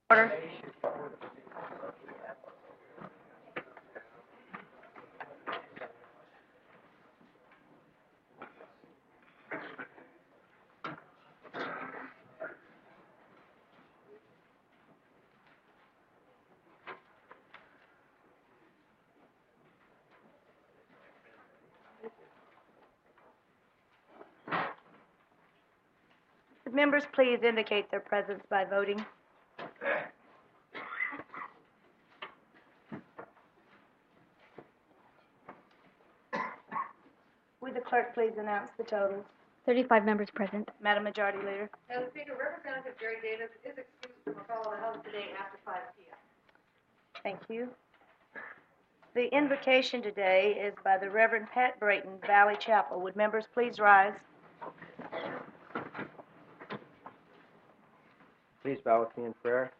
Order. Would members please indicate their presence by voting? Would the clerk please announce the totals? 35 members present. Madam Majority Leader. Madam Speaker, Representative Jerry Davis is excused from a call held today after 5 p.m. Thank you. The invocation today is by the Reverend Pat Brayton, Valley Chapel. Would members please rise? Please bow with me in prayer.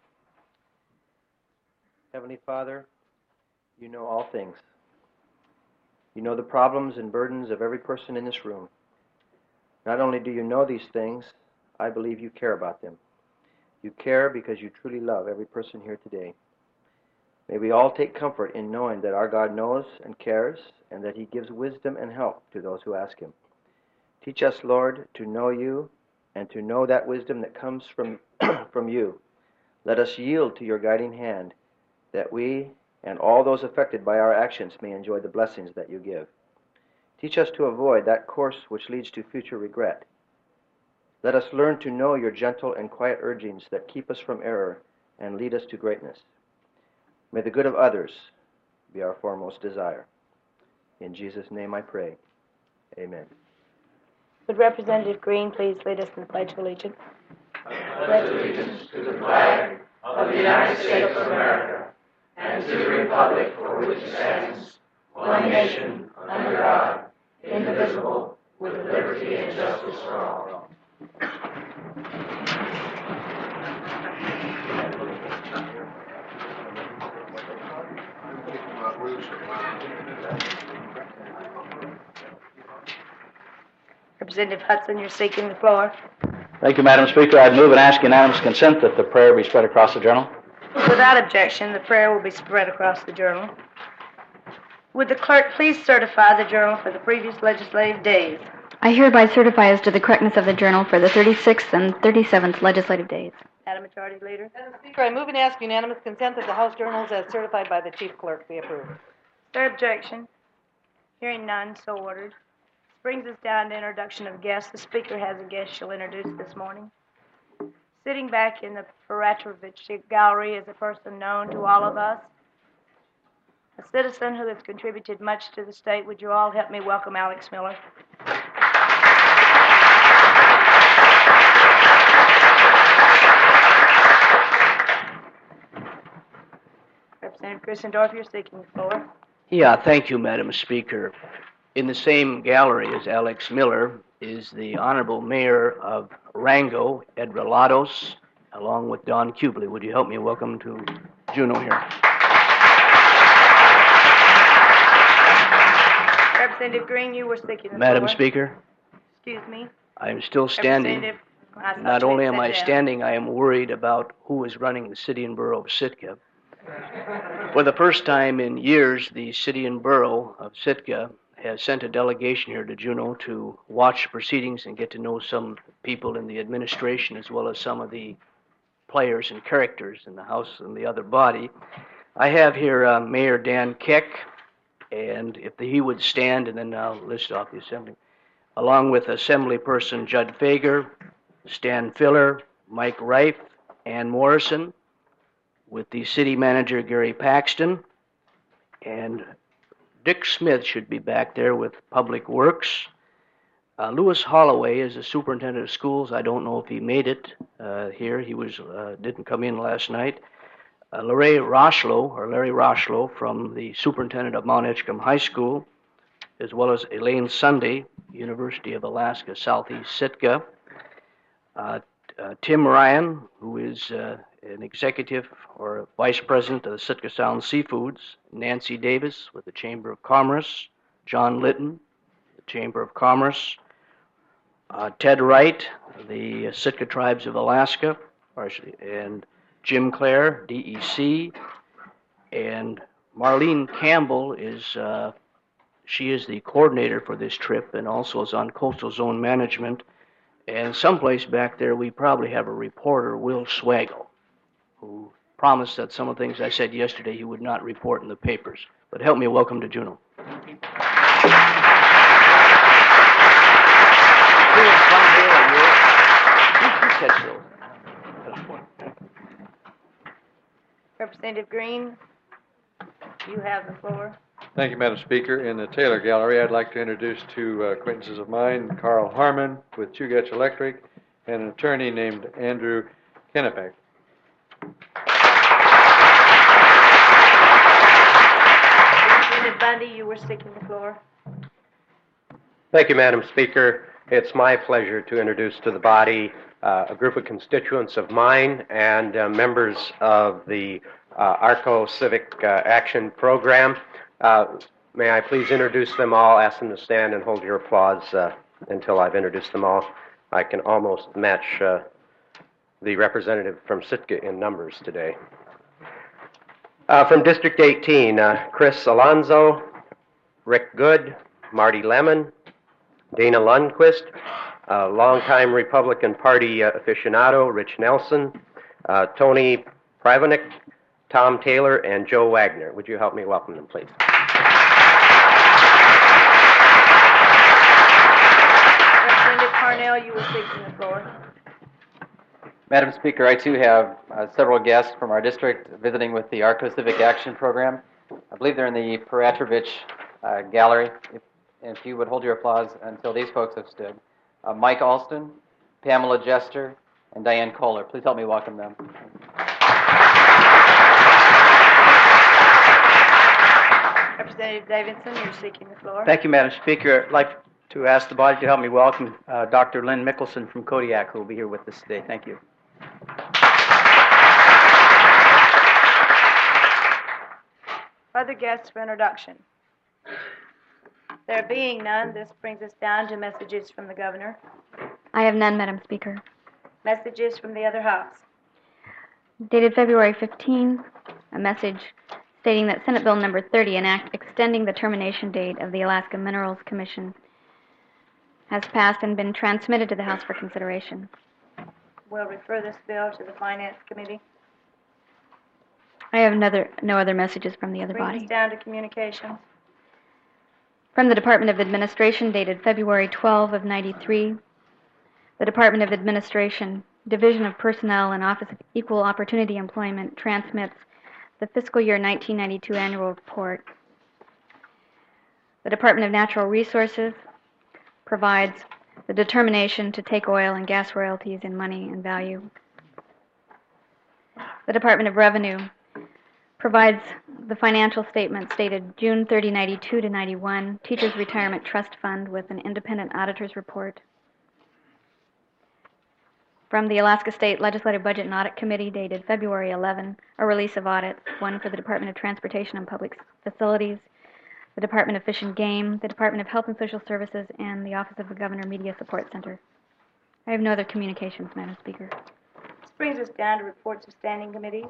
Heavenly Father, you know all things. You know the problems and burdens of every person in this room. Not only do you know these things, I believe you care about them. You care because you truly love every person here today. May we all take comfort in knowing that our God knows and cares, and that He gives wisdom and help to those who ask Him. Teach us, Lord, to know you and to know that wisdom that comes from you. Let us yield to your guiding hand, that we and all those affected by our actions may enjoy the blessings that you give. Teach us to avoid that course which leads to future regret. Let us learn to know your gentle and quiet urgings that keep us from error and lead us to greatness. May the good of others be our foremost desire. In Jesus' name I pray. Amen. Would Representative Green please lead us in the Pledge of Allegiance? I pledge allegiance to the flag of the United States of America and to the republic for which it stands, one nation, under God, indivisible, with liberty and justice for all. Representative Hudson, you're seeking the floor. Thank you, Madam Speaker. I'd move and ask unanimous consent that the prayer be spread across the journal. Without objection, the prayer will be spread across the journal. Would the clerk please certify the journal for the previous legislative days? I hereby certify as to the correctness of the journal for the 36th and 37th legislative days. Madam Majority Leader. Madam Speaker, I move and ask unanimous consent that the House journals as certified by the Chief Clerk be approved. Is there objection? Hearing none, so ordered. This brings us down to introduction of guests. The Speaker has a guest she'll introduce this morning. Sitting back in the Peratrovich Gallery is a person known to all of us, a citizen who has contributed much to the state. Would you all help me welcome Alex Miller? Representative Christendorf, you're seeking the floor. Yeah, thank you, Madam Speaker. In the same gallery as Alex Miller is the Honorable Mayor of Rango, Ed Relatos, along with Don Kubley. Would you help me welcome to Juneau here? Representative Green, you were seeking the floor. Madam Speaker, Excuse me. I am still standing. Representative, I thought Not you only had am sat I down. standing, I am worried about who is running the city and borough of Sitka. For the first time in years, the city and borough of Sitka has sent a delegation here to Juneau to watch proceedings and get to know some people in the administration as well as some of the players and characters in the House and the other body. I have here Mayor Dan Keck, and if he would stand, and then I'll list off the assembly, along with Assemblyperson Judd Fager, Stan Filler, Mike Reif, Ann Morrison, with the city manager Gary Paxton, and Dick Smith should be back there with Public Works. Louis Holloway is the superintendent of schools. I don't know if he made it here. He didn't come in last night. Larry Rochlow from the superintendent of Mount Edgecombe High School, as well as Elaine Sunday, University of Alaska Southeast Sitka. Tim Ryan, who is an executive or vice president of the Sitka Sound Seafoods. Nancy Davis with the Chamber of Commerce. John Litton, the Chamber of Commerce. Ted Wright, the Sitka Tribes of Alaska, and Jim Clare, DEC, and Marlene Campbell she is the coordinator for this trip and also is on Coastal Zone Management. And someplace back there, we probably have a reporter, Will Swaggle, who promised that some of the things I said yesterday he would not report in the papers. But help me welcome to Juneau. Representative Green, you have the floor. Thank you, Madam Speaker. In the Taylor Gallery, I'd like to introduce two acquaintances of mine, Carl Harmon with Chugach Electric and an attorney named Andrew Kennebec. Representative Bundy, you were seeking the floor. Thank you, Madam Speaker. It's my pleasure to introduce to the body a group of constituents of mine and members of the ARCO Civic Action Program. May I please introduce them all, ask them to stand and hold your applause until I've introduced them all. I can almost match the representative from Sitka in numbers today. From District 18, Chris Alonzo, Rick Good, Marty Lemon, Dana Lundquist, longtime Republican Party aficionado, Rich Nelson, Tony Privanik, Tom Taylor, and Joe Wagner. Would you help me welcome them, please? Representative Parnell, you were seeking the floor. Madam Speaker, I too have several guests from our district visiting with the ARCO Civic Action Program. I believe they're in the Peratrovich Gallery. If you would hold your applause until these folks have stood. Mike Alston, Pamela Jester, and Diane Kohler. Please help me welcome them. Representative Davidson, you're seeking the floor. Thank you, Madam Speaker. I'd like to ask the body to help me welcome Dr. Lynn Mickelson from Kodiak, who will be here with us today. Thank you. Other guests for introduction. There being none, this brings us down to messages from the governor. I have none, Madam Speaker. Messages from the other house. Dated February 15, a message stating that Senate Bill number 30, an act extending the termination date of the Alaska Minerals Commission, has passed and been transmitted to the House for consideration. We'll refer this bill to the Finance Committee. I have no other messages from the other Brings body. us down to communications. From the Department of Administration, dated February 12 of 93, the Department of Administration, Division of Personnel and Office of Equal Opportunity Employment transmits the fiscal year 1992 annual report. The Department of Natural Resources provides the determination to take oil and gas royalties in money and value. The Department of Revenue provides the financial statement dated June 30, 92 to 91, Teachers Retirement Trust Fund with an independent auditor's report. From the Alaska State Legislative Budget and Audit Committee, dated February 11, a release of audits, one for the Department of Transportation and Public Facilities, the Department of Fish and Game, the Department of Health and Social Services, and the Office of the Governor Media Support Center. I have no other communications, Madam Speaker. This brings us down to reports of standing committees.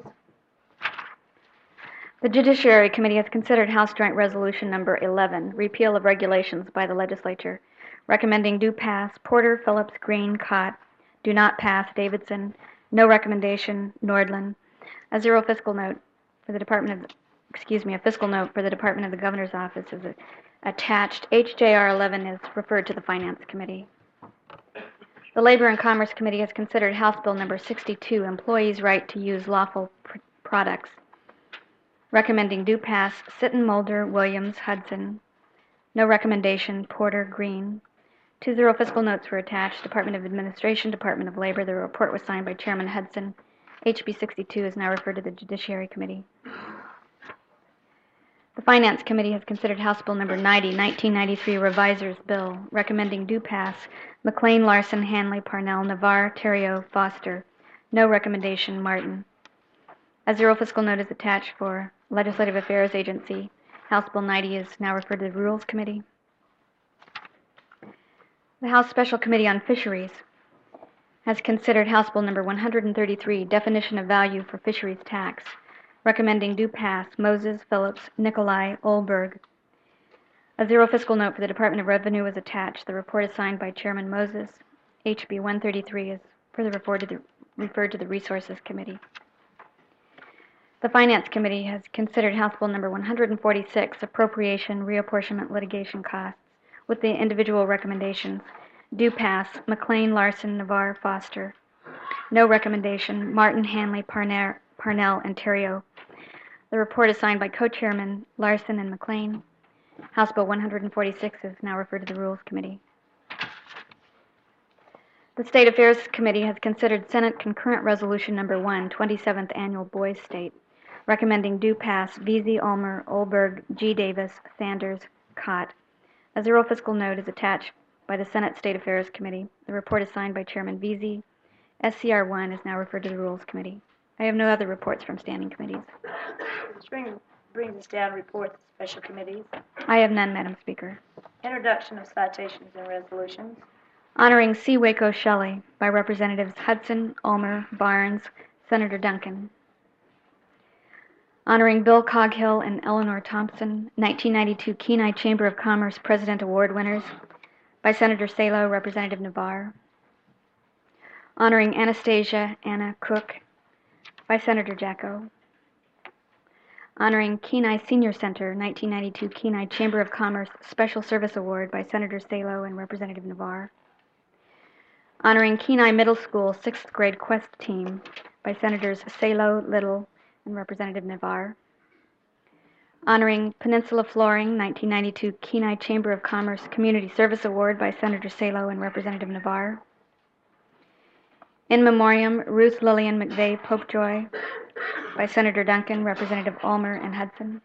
The Judiciary Committee has considered House Joint Resolution number 11, repeal of regulations by the legislature, recommending do pass Porter, Phillips, Green, Cott, do not pass Davidson, no recommendation Nordland, a fiscal note for the Department of the Governor's Office is attached. HJR 11 is referred to the Finance Committee. The Labor and Commerce Committee has considered House Bill number 62, employees' right to use lawful products, recommending do pass Sitton, Mulder, Williams, Hudson, no recommendation Porter, Green. 20 fiscal notes were attached. Department of Administration, Department of Labor. The report was signed by Chairman Hudson. HB 62 is now referred to the Judiciary Committee. The Finance Committee has considered House Bill number 90, 1993 Reviser's Bill, recommending do pass McLean, Larson, Hanley, Parnell, Navarre, Theriot, Foster. No recommendation Martin. A fiscal note is attached for Legislative Affairs Agency. House Bill 90 is now referred to the Rules Committee. The House Special Committee on Fisheries has considered House Bill number 133, definition of value for fisheries tax, recommending do pass Moses, Phillips, Nikolai, Olberg. A zero fiscal note for the Department of Revenue is attached. The report is signed by Chairman Moses. HB 133 is further referred to the Resources Committee. The Finance Committee has considered House Bill number 146, appropriation reapportionment litigation costs, with the individual recommendations. Do pass McLean, Larson, Navarre, Foster. No recommendation Martin, Hanley, Parnell, and Terrio. The report is signed by co-chairmen Larson and McLean. House Bill 146 is now referred to the Rules Committee. The State Affairs Committee has considered Senate Concurrent Resolution number 1, 27th Annual Boys State, recommending do pass Veazey, Ulmer, Olberg, G. Davis, Sanders, Cott. A zero fiscal note is attached by the Senate State Affairs Committee. The report is signed by Chairman Veazey. SCR 1 is now referred to the Rules Committee. I have no other reports from standing committees. This brings us down to reports of special committees. I have none, Madam Speaker. Introduction of citations and resolutions. Honoring C. Waco Shelley by Representatives Hudson, Ulmer, Barnes, Senator Duncan. Honoring Bill Coghill and Eleanor Thompson, 1992 Kenai Chamber of Commerce President Award winners, by Senator Salo, Representative Navarre. Honoring Anastasia Anna Cook, by Senator Jacko. Honoring Kenai Senior Center, 1992 Kenai Chamber of Commerce Special Service Award, by Senator Salo and Representative Navarre. Honoring Kenai Middle School 6th grade Quest team, by Senators Salo, Little, and Representative Navarre. Honoring Peninsula Flooring 1992 Kenai Chamber of Commerce Community Service Award, by Senator Salo and Representative Navarre. In memoriam Ruth Lillian McVeigh Popejoy, by Senator Duncan, Representative Ulmer, and Hudson.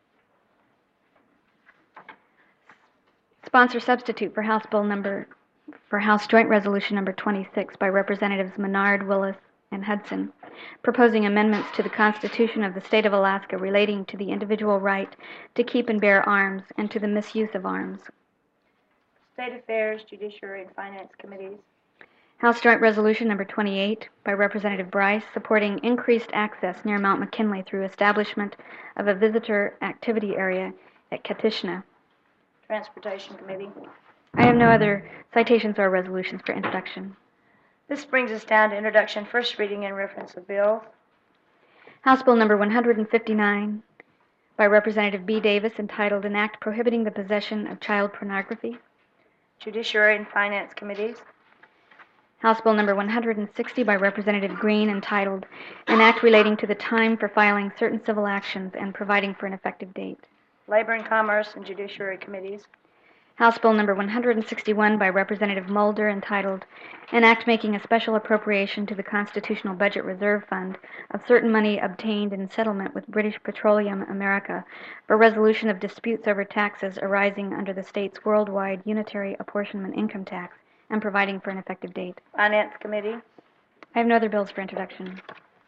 Sponsor substitute for House Joint Resolution number 26 by Representatives Menard, Willis, and Hudson, proposing amendments to the Constitution of the State of Alaska relating to the individual right to keep and bear arms and to the misuse of arms. State Affairs, Judiciary, and Finance Committees. House Joint Resolution number 28 by Representative Bryce, supporting increased access near Mount McKinley through establishment of a visitor activity area at Katishna. Transportation Committee. I have no other citations or resolutions for introduction. This brings us down to introduction, first reading, and reference of bills. House Bill number 159 by Representative B. Davis, entitled An Act Prohibiting the Possession of Child Pornography. Judiciary and Finance Committees. House Bill number 160 by Representative Green, entitled An Act Relating to the Time for Filing Certain Civil Actions and Providing for an Effective Date. Labor and Commerce and Judiciary Committees. House Bill number 161 by Representative Mulder, entitled An Act Making a Special Appropriation to the Constitutional Budget Reserve Fund of certain money obtained in settlement with British Petroleum America for resolution of disputes over taxes arising under the state's worldwide unitary apportionment income tax and providing for an effective date. Finance Committee. I have no other bills for introduction.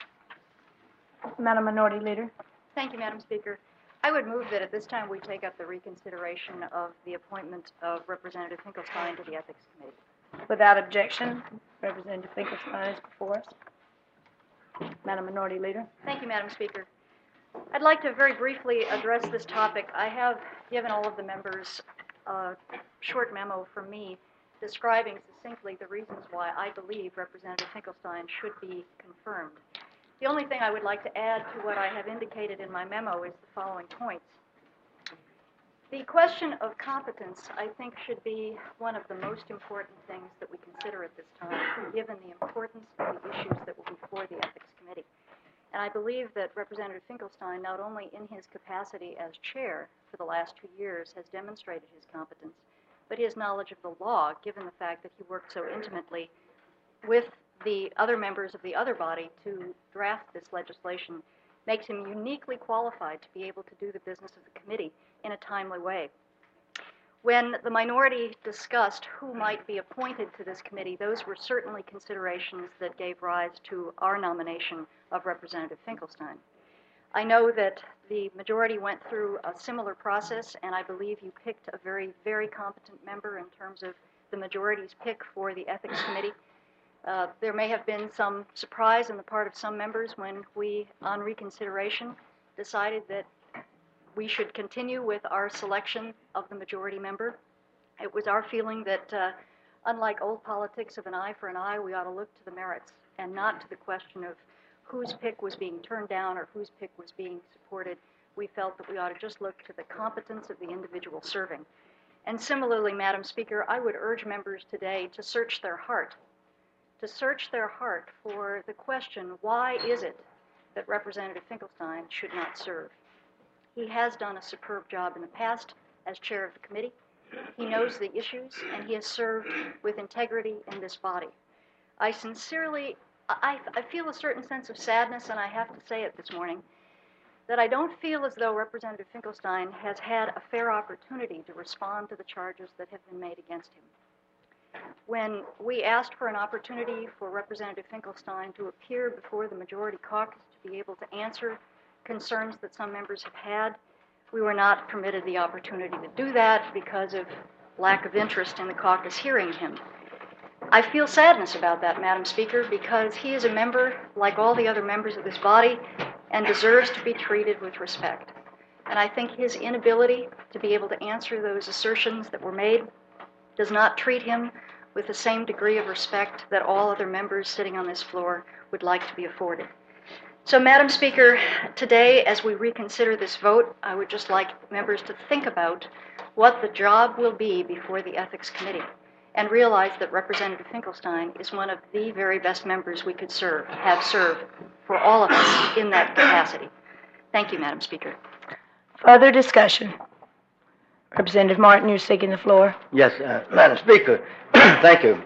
Madam Minority Leader. Thank you, Madam Speaker. I would move that at this time we take up the reconsideration of the appointment of Representative Finkelstein to the Ethics Committee. Without objection, Representative Finkelstein is before us. Madam Minority Leader. Thank you, Madam Speaker. I'd like to very briefly address this topic. I have given all of the members a short memo from me describing succinctly the reasons why I believe Representative Finkelstein should be confirmed. The only thing I would like to add to what I have indicated in my memo is the following points. The question of competence, I think, should be one of the most important things that we consider at this time, given the importance of the issues that will be before the Ethics Committee. And I believe that Representative Finkelstein, not only in his capacity as chair for the last 2 years, has demonstrated his competence, but his knowledge of the law, given the fact that he worked so intimately with the other members of the other body to draft this legislation, makes him uniquely qualified to be able to do the business of the committee in a timely way. When the minority discussed who might be appointed to this committee, those were certainly considerations that gave rise to our nomination of Representative Finkelstein. I know that the majority went through a similar process, and I believe you picked a very, very competent member in terms of the majority's pick for the Ethics Committee. There may have been some surprise on the part of some members when we, on reconsideration, decided that we should continue with our selection of the majority member. It was our feeling that, unlike old politics of an eye for an eye, we ought to look to the merits and not to the question of whose pick was being turned down or whose pick was being supported. We felt that we ought to just look to the competence of the individual serving. And similarly, Madam Speaker, I would urge members today to search their heart for the question, why is it that Representative Finkelstein should not serve? He has done a superb job in the past as chair of the committee. He knows the issues, and he has served with integrity in this body. I feel a certain sense of sadness, and I have to say it this morning, that I don't feel as though Representative Finkelstein has had a fair opportunity to respond to the charges that have been made against him. When we asked for an opportunity for Representative Finkelstein to appear before the majority caucus to be able to answer concerns that some members have had, we were not permitted the opportunity to do that because of lack of interest in the caucus hearing him. I feel sadness about that, Madam Speaker, because he is a member like all the other members of this body and deserves to be treated with respect. And I think his inability to be able to answer those assertions that were made does not treat him with the same degree of respect that all other members sitting on this floor would like to be afforded. So, Madam Speaker, today, as we reconsider this vote, I would just like members to think about what the job will be before the Ethics Committee and realize that Representative Finkelstein is one of the very best members we could have served for all of us in that capacity. Thank you, Madam Speaker. Further discussion. Representative Martin, you're seeking the floor. Yes, Madam Speaker, thank you.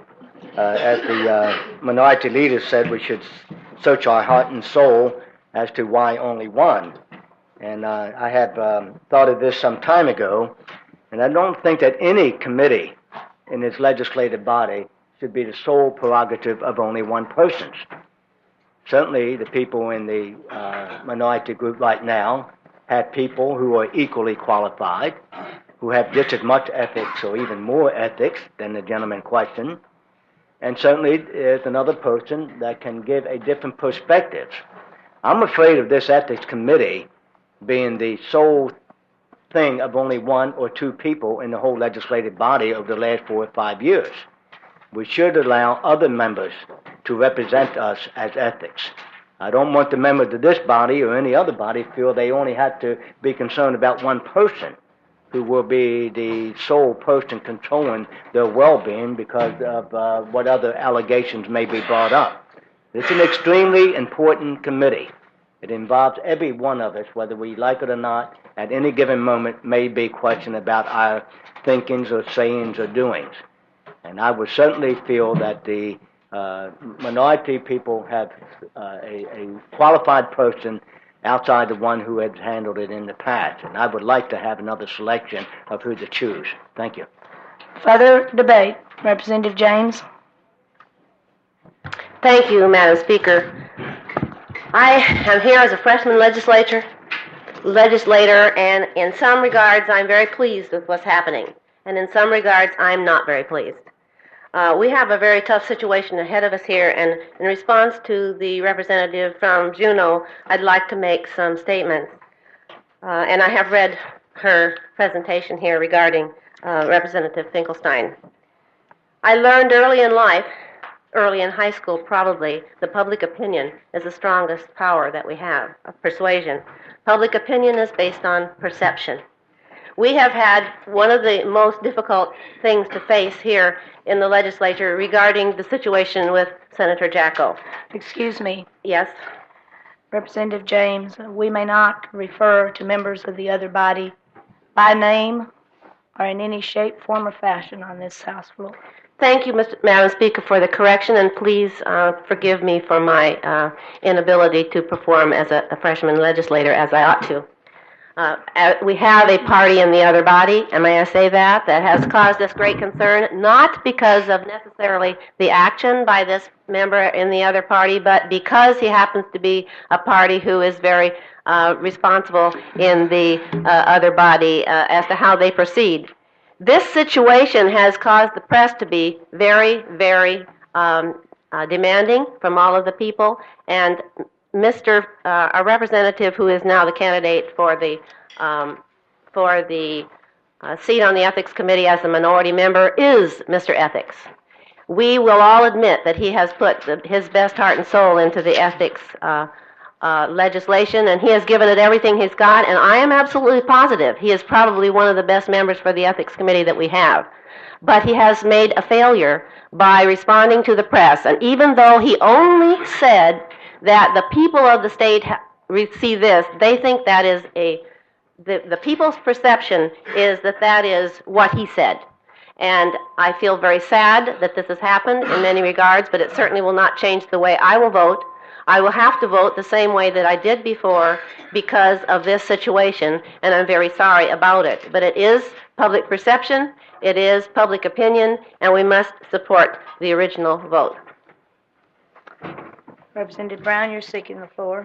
As the minority leader said, we should search our heart and soul as to why only one. And I have thought of this some time ago, and I don't think that any committee in this legislative body should be the sole prerogative of only one person. Certainly, the people in the minority group right now have people who are equally qualified, who have just as much ethics or even more ethics than the gentleman in question. And certainly, there's another person that can give a different perspective. I'm afraid of this ethics committee being the sole thing of only one or two people in the whole legislative body over the last 4 or 5 years. We should allow other members to represent us as ethics. I don't want the members of this body or any other body to feel they only have to be concerned about one person who will be the sole person controlling their well-being because of what other allegations may be brought up. This is an extremely important committee. It involves every one of us, whether we like it or not. At any given moment may be question about our thinkings or sayings or doings. And I would certainly feel that the minority people have a qualified person outside the one who has handled it in the past. And I would like to have another selection of who to choose. Thank you. Further debate. Representative James. Thank you, Madam Speaker. I am here as a freshman legislator, and in some regards I'm very pleased with what's happening, and in some regards I'm not very pleased. We have a very tough situation ahead of us here, and in response to the representative from Juneau, I'd like to make some statements. And I have read her presentation here regarding Representative Finkelstein. I learned early in life, early in high school probably, the public opinion is the strongest power that we have, of persuasion. Public opinion is based on perception. We have had one of the most difficult things to face here in the legislature regarding the situation with Senator Jacko. Excuse me. Yes? Representative James, we may not refer to members of the other body by name or in any shape, form, or fashion on this House floor. Thank you, Madam Speaker, for the correction, and please forgive me for my inability to perform as a freshman legislator as I ought to. We have a party in the other body, and may I say that has caused us great concern, not because of necessarily the action by this member in the other party, but because he happens to be a party who is very responsible in the other body as to how they proceed. This situation has caused the press to be very, very demanding from all of the people, and our representative who is now the candidate for the seat on the Ethics Committee as the minority member is Mr. Ethics. We will all admit that he has put his best heart and soul into the ethics legislation, and he has given it everything he's got, and I am absolutely positive he is probably one of the best members for the Ethics Committee that we have. But he has made a failure by responding to the press, and even though he only said that the people of the state see this, they think that is the people's perception is that is what he said. And I feel very sad that this has happened in many regards, but it certainly will not change the way I will vote. I will have to vote the same way that I did before because of this situation, and I'm very sorry about it. But it is public perception, it is public opinion, and we must support the original vote. Representative Brown, you're seeking the floor.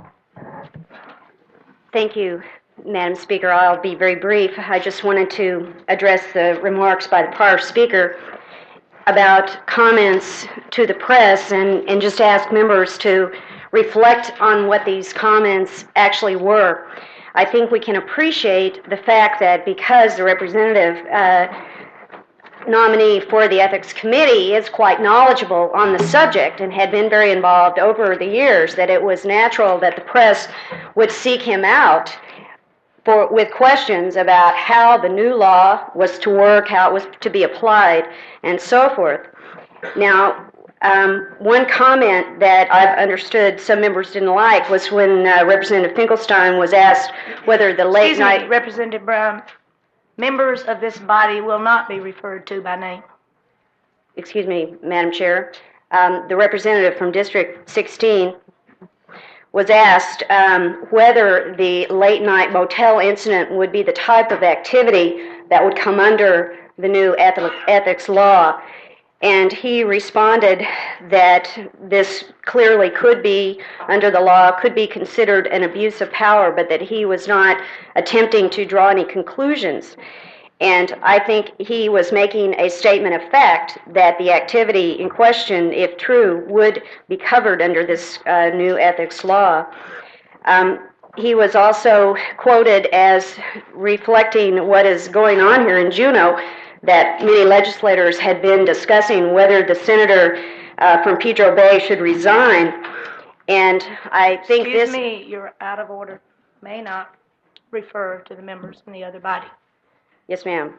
Thank you, Madam Speaker. I'll be very brief. I just wanted to address the remarks by the prior speaker about comments to the press and just ask members to reflect on what these comments actually were. I think we can appreciate the fact that because the representative nominee for the Ethics Committee is quite knowledgeable on the subject and had been very involved over the years, that it was natural that the press would seek him out with questions about how the new law was to work, how it was to be applied, and so forth. Now, one comment that I've understood some members didn't like was when Representative Finkelstein was asked whether the late night... Excuse me, Representative Brown. Members of this body will not be referred to by name. Excuse me, Madam Chair. The representative from District 16 was asked whether the late-night motel incident would be the type of activity that would come under the new ethics law. And he responded that this clearly could be, under the law, could be considered an abuse of power, but that he was not attempting to draw any conclusions. And I think he was making a statement of fact that the activity in question, if true, would be covered under this new ethics law. He was also quoted as reflecting what is going on here in Juneau, that many legislators had been discussing whether the senator from Pedro Bay should resign. And I think Excuse me, you're out of order. May not refer to the members in the other body. Yes, ma'am.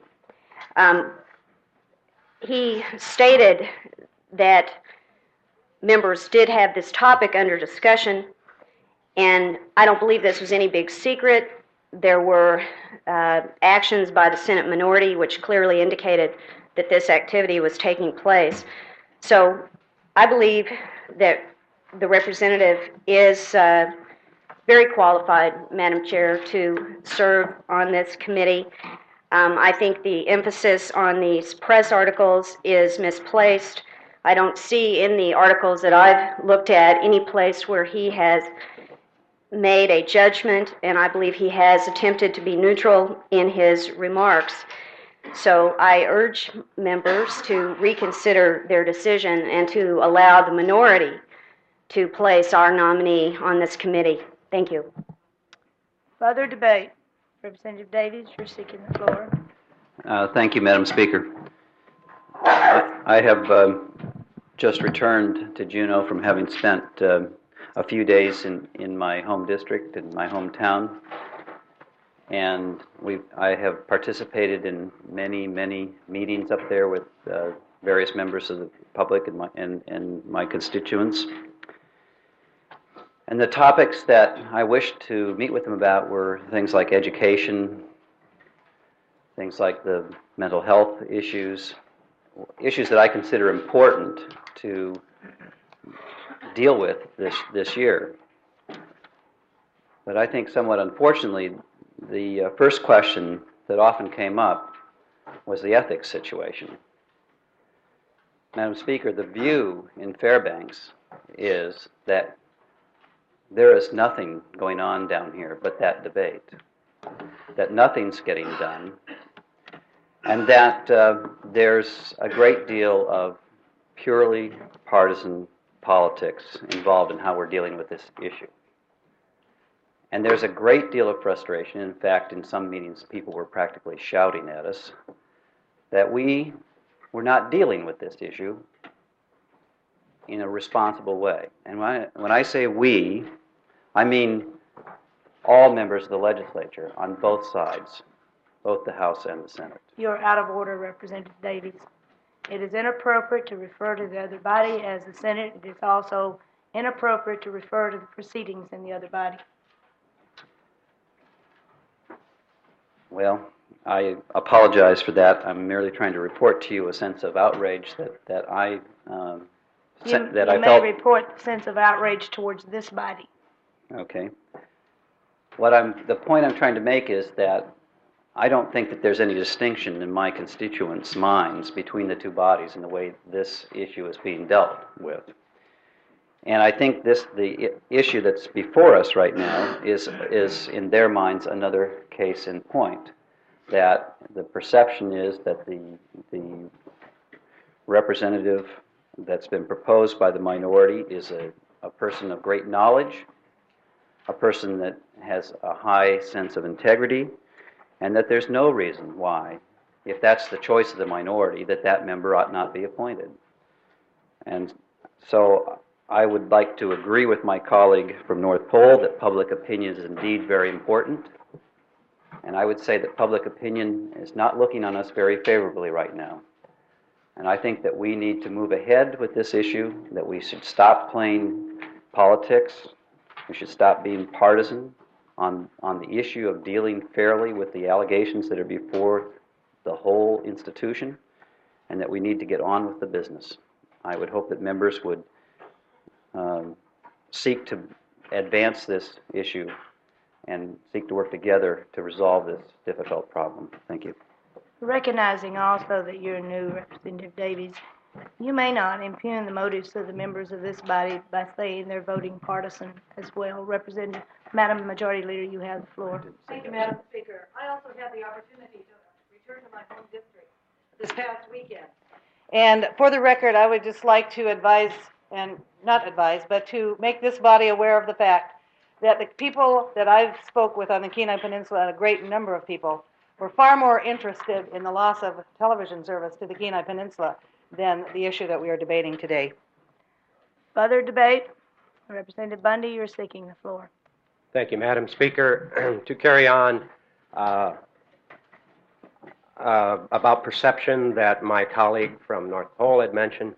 He stated that members did have this topic under discussion, and I don't believe this was any big secret. There were actions by the Senate minority which clearly indicated that this activity was taking place. So I believe that the representative is very qualified, Madam Chair, to serve on this committee. I think the emphasis on these press articles is misplaced. I don't see in the articles that I've looked at any place where he has made a judgment, and I believe he has attempted to be neutral in his remarks. So I urge members to reconsider their decision and to allow the minority to place our nominee on this committee. Thank you. Further debate. Representative Davies, you're seeking the floor. Thank you, Madam Speaker. I have just returned to Juneau from having spent a few days in my home district, in my hometown, and I have participated in many meetings up there with various members of the public and my constituents. And the topics that I wished to meet with them about were things like education, things like the mental health issues that I consider important to deal with this year. But I think somewhat unfortunately, the first question that often came up was the ethics situation. Madam Speaker, the view in Fairbanks is that there is nothing going on down here but that debate, that nothing's getting done, and that there's a great deal of purely partisan politics involved in how we're dealing with this issue. And there's a great deal of frustration. In fact, in some meetings, people were practically shouting at us that we were not dealing with this issue in a responsible way. And when I say we, I mean all members of the legislature on both sides, both the House and the Senate. You're out of order, Representative Davies. It is inappropriate to refer to the other body as the Senate. It is also inappropriate to refer to the proceedings in the other body. Well, I apologize for that. I'm merely trying to report to you a sense of outrage that I You felt. may report the sense of outrage towards this body. Okay. The point I'm trying to make is that I don't think that there's any distinction in my constituents' minds between the two bodies in the way this issue is being dealt with. And I think the issue that's before us right now is in their minds another case in point. That the perception is that the representative that's been proposed by the minority is a person of great knowledge, a person that has a high sense of integrity, and that there's no reason why, if that's the choice of the minority, that member ought not be appointed. And so I would like to agree with my colleague from North Pole that public opinion is indeed very important. And I would say that public opinion is not looking on us very favorably right now. And I think that we need to move ahead with this issue, that we should stop playing politics, we should stop being partisan on the issue of dealing fairly with the allegations that are before the whole institution, and that we need to get on with the business. I would hope that members would seek to advance this issue and seek to work together to resolve this difficult problem. Thank you. Recognizing also that you're new, Representative Davies, you may not impugn the motives of the members of this body by saying they're voting partisan as well. Representative, Madam Majority Leader, you have the floor. Thank you, Madam Speaker. I also had the opportunity to return to my home district this past weekend. And for the record, I would just like to advise, and not advise, but to make this body aware of the fact that the people that I've spoke with on the Kenai Peninsula, and a great number of people, were far more interested in the loss of television service to the Kenai Peninsula than the issue that we are debating today. Further debate? Representative Bundy, you're seeking the floor. Thank you, Madam Speaker. To carry on about perception that my colleague from North Pole had mentioned,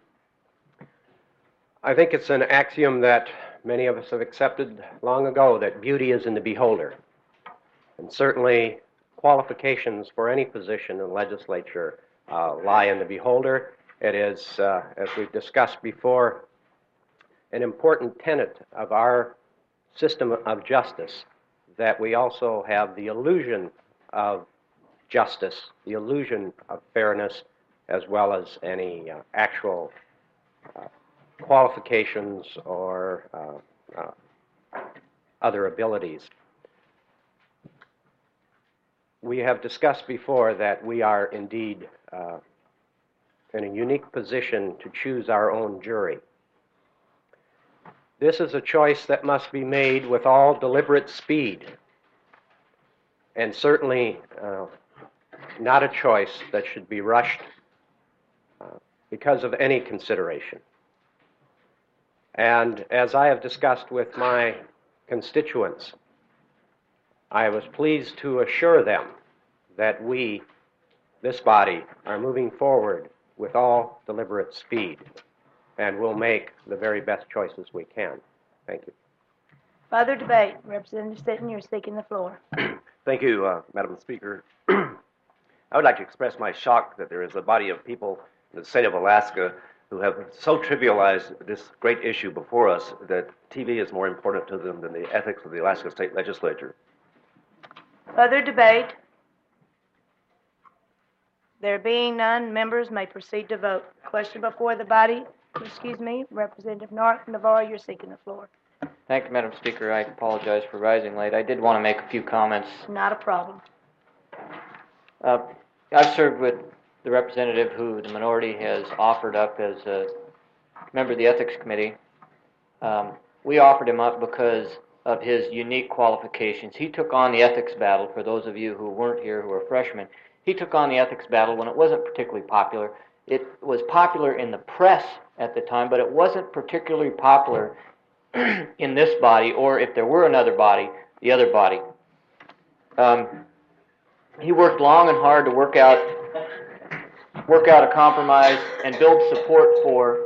I think it's an axiom that many of us have accepted long ago, that beauty is in the beholder. And certainly qualifications for any position in the legislature lie in the beholder. It is, as we've discussed before, an important tenet of our system of justice that we also have the illusion of justice, the illusion of fairness, as well as any actual qualifications or other abilities. We have discussed before that we are indeed in a unique position to choose our own jury. This is a choice that must be made with all deliberate speed, and certainly not a choice that should be rushed because of any consideration. And as I have discussed with my constituents, I was pleased to assure them that we, this body, are moving forward with all deliberate speed, and will make the very best choices we can. Thank you. Further debate? Representative Sitton, you're seeking the floor. Thank you, Madam Speaker. I would like to express my shock that there is a body of people in the state of Alaska who have so trivialized this great issue before us that TV is more important to them than the ethics of the Alaska State Legislature. Further debate? There being none, members may proceed to vote. Question before the body. Excuse me, Representative Navarro, you're seeking the floor. Thank you, Madam Speaker. I apologize for rising late. I did want to make a few comments. Not a problem. I've served with the representative who the minority has offered up as a member of the Ethics Committee. We offered him up because of his unique qualifications. He took on the ethics battle. For those of you who weren't here, who are freshmen, he took on the ethics battle when it wasn't particularly popular. It was popular in the press at the time, but it wasn't particularly popular in this body, or if there were another body, the other body. He worked long and hard to work out a compromise and build support for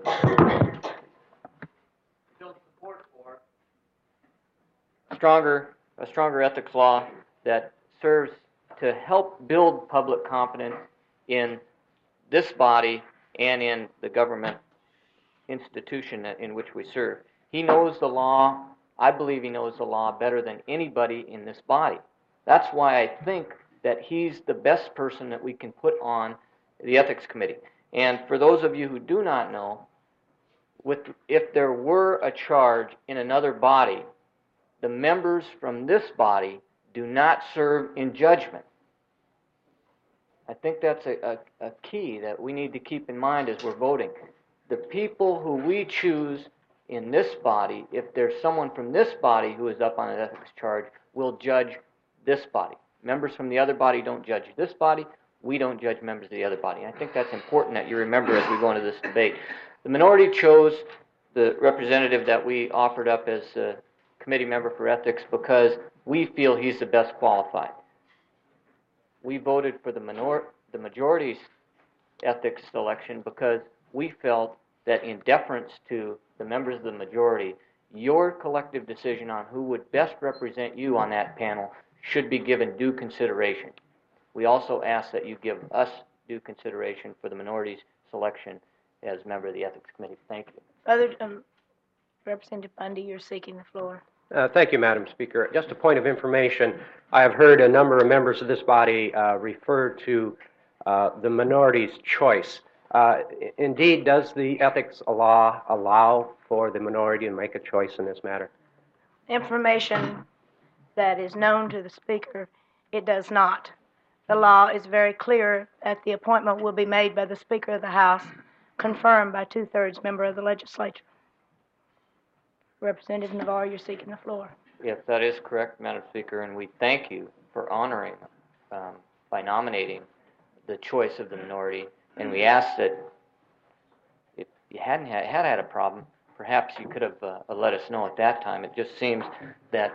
a stronger ethics law that serves to help build public confidence in this body and in the government institution in which we serve. He knows the law. I believe he knows the law better than anybody in this body. That's why I think that he's the best person that we can put on the Ethics Committee. And for those of you who do not know, if there were a charge in another body, the members from this body do not serve in judgment. I think that's a key that we need to keep in mind as we're voting. The people who we choose in this body, if there's someone from this body who is up on an ethics charge, will judge this body. Members from the other body don't judge this body. We don't judge members of the other body. And I think that's important that you remember as we go into this debate. The minority chose the representative that we offered up as a committee member for ethics because we feel he's the best qualified. We voted for the majority's ethics selection because we felt that in deference to the members of the majority, your collective decision on who would best represent you on that panel should be given due consideration. We also ask that you give us due consideration for the minority's selection as member of the Ethics Committee. Thank you. Representative Bundy, you're seeking the floor. Thank you, Madam Speaker. Just a point of information. I have heard a number of members of this body refer to the minority's choice. Indeed, does the ethics law allow for the minority to make a choice in this matter? Information that is known to the Speaker, it does not. The law is very clear that the appointment will be made by the Speaker of the House, confirmed by 2/3 member of the legislature. Representative Navarre, you're seeking the floor. Yes, that is correct, Madam Speaker, and we thank you for honoring by nominating the choice of the minority. And we ask that if you hadn't had a problem, perhaps you could have let us know at that time. It just seems that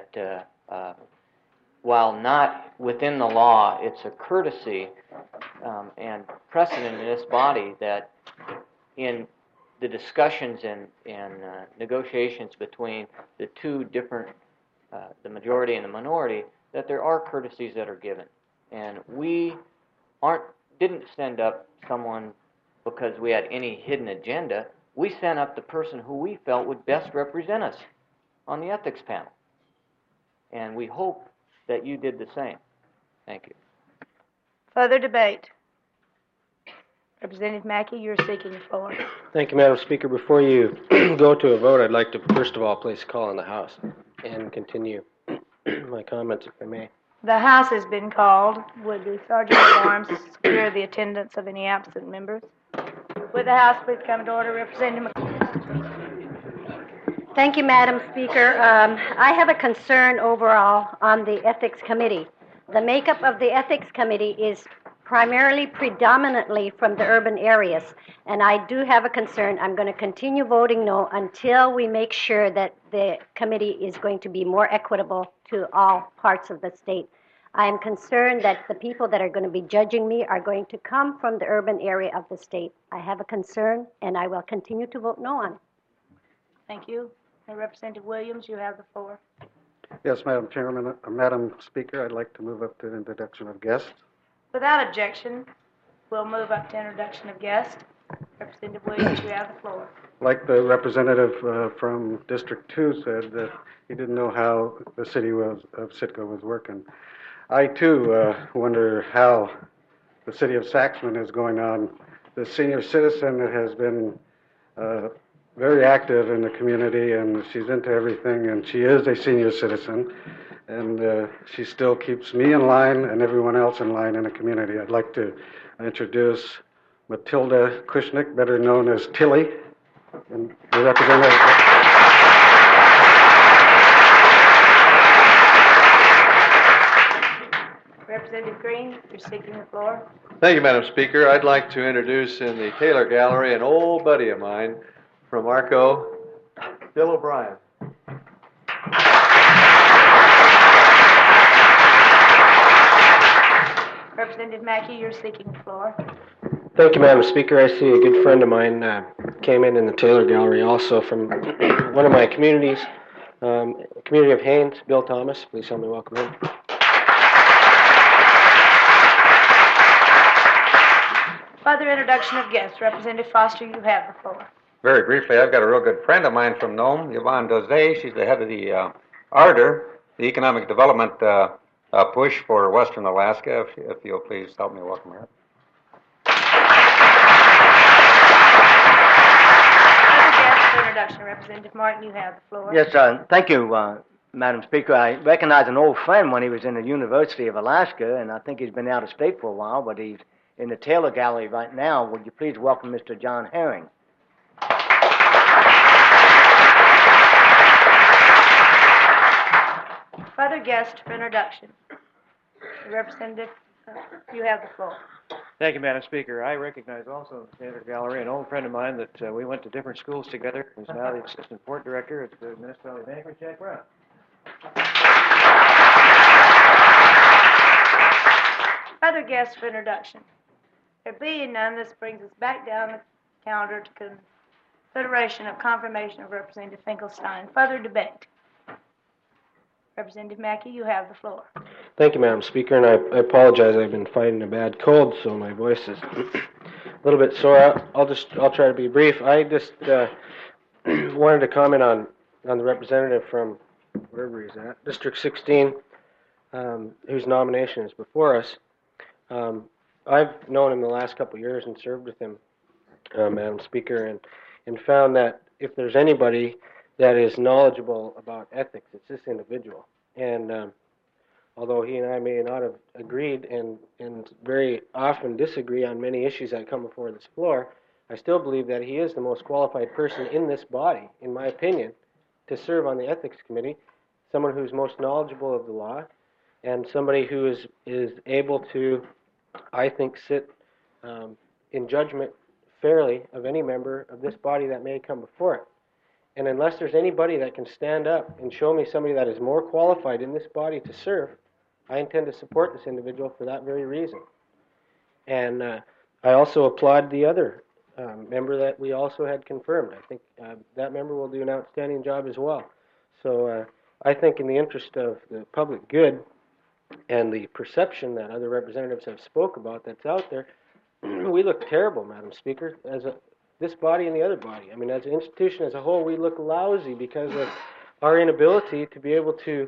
while not within the law, it's a courtesy and precedent in this body that in the discussions and negotiations between the two different, the majority and the minority, that there are courtesies that are given. And we didn't send up someone because we had any hidden agenda. We sent up the person who we felt would best represent us on the ethics panel. And we hope that you did the same. Thank you. Further debate. Representative Mackey, you're seeking the floor. Thank you, Madam Speaker. Before you go to a vote, I'd like to first of all place a call on the House and continue my comments, if I may. The House has been called. Would the Sergeant at Arms secure the attendance of any absent members? Would the House please come to order? Representative Thank you, Madam Speaker. I have a concern overall on the Ethics Committee. The makeup of the Ethics Committee is predominantly from the urban areas, and I do have a concern. I'm going to continue voting no until we make sure that the committee is going to be more equitable to all parts of the state. I am concerned that the people that are going to be judging me are going to come from the urban area of the state. I have a concern, and I will continue to vote no on it. Thank you. Representative Williams, you have the floor. Yes, Madam Chairman. Madam Speaker, I'd like to move up to the introduction of guests. Without objection, we'll move up to introduction of guests. Representative Williams, you have the floor. Like the representative from District 2 said, that he didn't know how the city of Sitka was working. I, too, wonder how the city of Saxman is going on. The senior citizen that has been very active in the community, and she's into everything, and she is a senior citizen, and she still keeps me in line and everyone else in line in the community. I'd like to introduce Matilda Kushnick, better known as Tilly, and the representative. Representative Green, you're seeking the floor. Thank you, Madam Speaker. I'd like to introduce in the Taylor Gallery an old buddy of mine from ARCO, Bill O'Brien. Representative Mackey, you're seeking the floor. Thank you, Madam Speaker. I see a good friend of mine came in the Taylor Gallery also from one of my communities, community of Haines, Bill Thomas. Please help me welcome him. Further introduction of guests. Representative Foster, you have the floor. Very briefly, I've got a real good friend of mine from Nome, Yvonne Dozay. She's the head of the ARDER, the Economic Development Push for Western Alaska. If you'll please help me welcome her. Further guests for introduction. Representative Martin, you have the floor. Yes, thank you, Madam Speaker. I recognize an old friend when he was in the University of Alaska, and I think he's been out of state for a while, but he's in the Taylor Gallery right now. Would you please welcome Mr. John Herring? Further guests for introduction. Representative, you have the floor. Thank you, Madam Speaker. I recognize also in the Taylor Gallery an old friend of mine that we went to different schools together, who's now the Assistant Port Director at the Municipality of Vancouver, Jack Brown. Other guests for introduction. There being none, this brings us back down the calendar to consideration of confirmation of Representative Finkelstein. Further debate. Representative Mackey, you have the floor. Thank you, Madam Speaker, and I apologize. I've been fighting a bad cold, so my voice is a little bit sore. I'll try to be brief. I just wanted to comment on the representative from wherever he's at, District 16, whose nomination is before us. I've known him the last couple of years and served with him, Madam Speaker, and found that if there's anybody that is knowledgeable about ethics, it's this individual. And although he and I may not have agreed and very often disagree on many issues that come before this floor, I still believe that he is the most qualified person in this body, in my opinion, to serve on the Ethics Committee, someone who's most knowledgeable of the law, and somebody who is able to, I think, sit in judgment fairly of any member of this body that may come before it. And unless there's anybody that can stand up and show me somebody that is more qualified in this body to serve, I intend to support this individual for that very reason. And I also applaud the other member that we also had confirmed. I think that member will do an outstanding job as well. So I think in the interest of the public good and the perception that other representatives have spoke about that's out there, we look terrible, Madam Speaker, as this body and the other body. I mean, as an institution as a whole, we look lousy because of our inability to be able to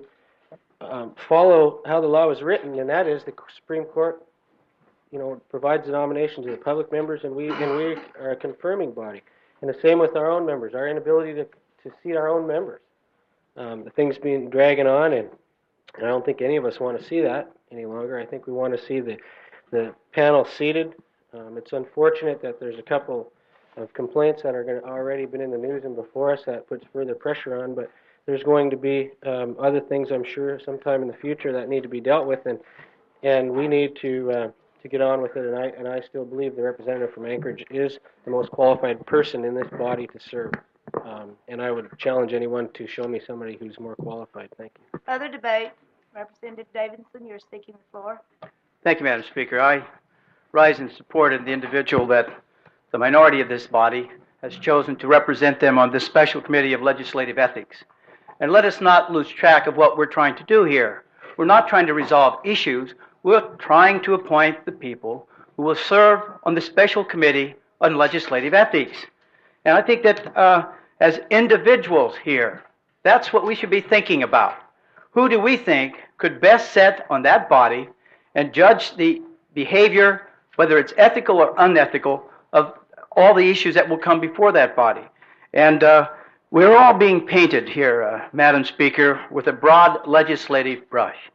follow how the law is written, and that is the Supreme Court, provides the nomination to the public members, and we are a confirming body. And the same with our own members, our inability to seat our own members. The thing's been dragging on, and I don't think any of us want to see that any longer. I think we want to see the panel seated. It's unfortunate that there's a couple of complaints that are already been in the news and before us that puts further pressure on, but there's going to be other things, I'm sure, sometime in the future that need to be dealt with, and we need to get on with it, and I still believe the representative from Anchorage is the most qualified person in this body to serve, and I would challenge anyone to show me somebody who's more qualified. Thank you. Other debate. Representative Davidson, you're seeking the floor. Thank you, Madam Speaker. I rise in support of the individual that the minority of this body has chosen to represent them on this special committee of legislative ethics. And let us not lose track of what we're trying to do here. We're not trying to resolve issues. We're trying to appoint the people who will serve on the special committee on legislative ethics. And I think that as individuals here, that's what we should be thinking about. Who do we think could best sit on that body and judge the behavior, whether it's ethical or unethical, of all the issues that will come before that body? And we're all being painted here, Madam Speaker, with a broad legislative brush.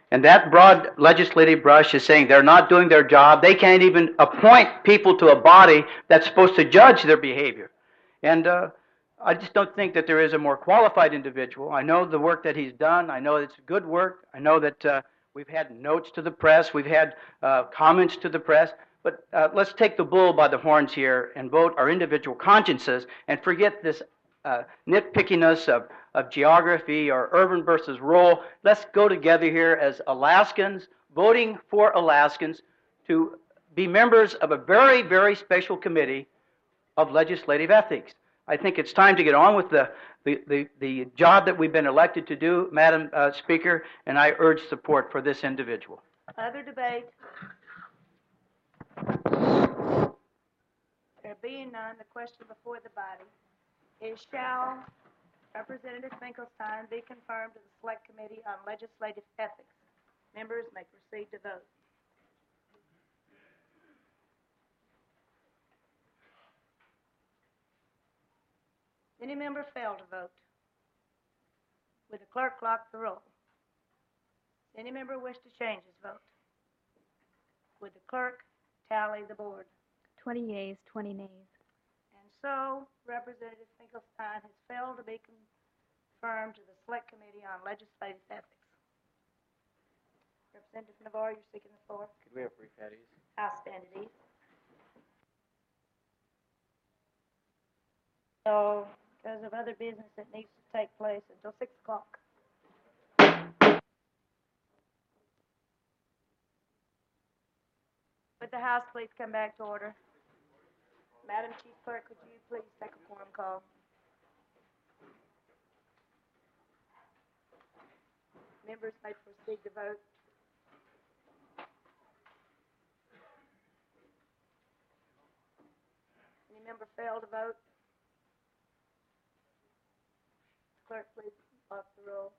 And that broad legislative brush is saying they're not doing their job. They can't even appoint people to a body that's supposed to judge their behavior. And I just don't think that there is a more qualified individual. I know the work that he's done. I know it's good work. I know that we've had notes to the press. We've had comments to the press. But let's take the bull by the horns here and vote our individual consciences and forget this nitpickiness of geography or urban versus rural. Let's go together here as Alaskans, voting for Alaskans to be members of a very, very special committee of legislative ethics. I think it's time to get on with the job that we've been elected to do, Madam Speaker, and I urge support for this individual. Other debate? There being none, the question before the body is, shall Representative Finkelstein be confirmed to the Select Committee on Legislative Ethics? Members may proceed to vote. Any member fail to vote? Would the clerk lock the roll? Any member wish to change his vote? Would the clerk tally the board? 20 yeas, 20 nays. And so, Representative Finkelstein has failed to be confirmed to the Select Committee on Legislative Ethics. Representative Navarre, you're seeking the floor. Could we have brief at ease? I'll stand at ease. So, because of other business that needs to take place until 6 o'clock. Would the House please come back to order? Madam Chief Clerk, could you please take a quorum call? Members may proceed to vote. Any member fail to vote? Clerk, please lock the roll.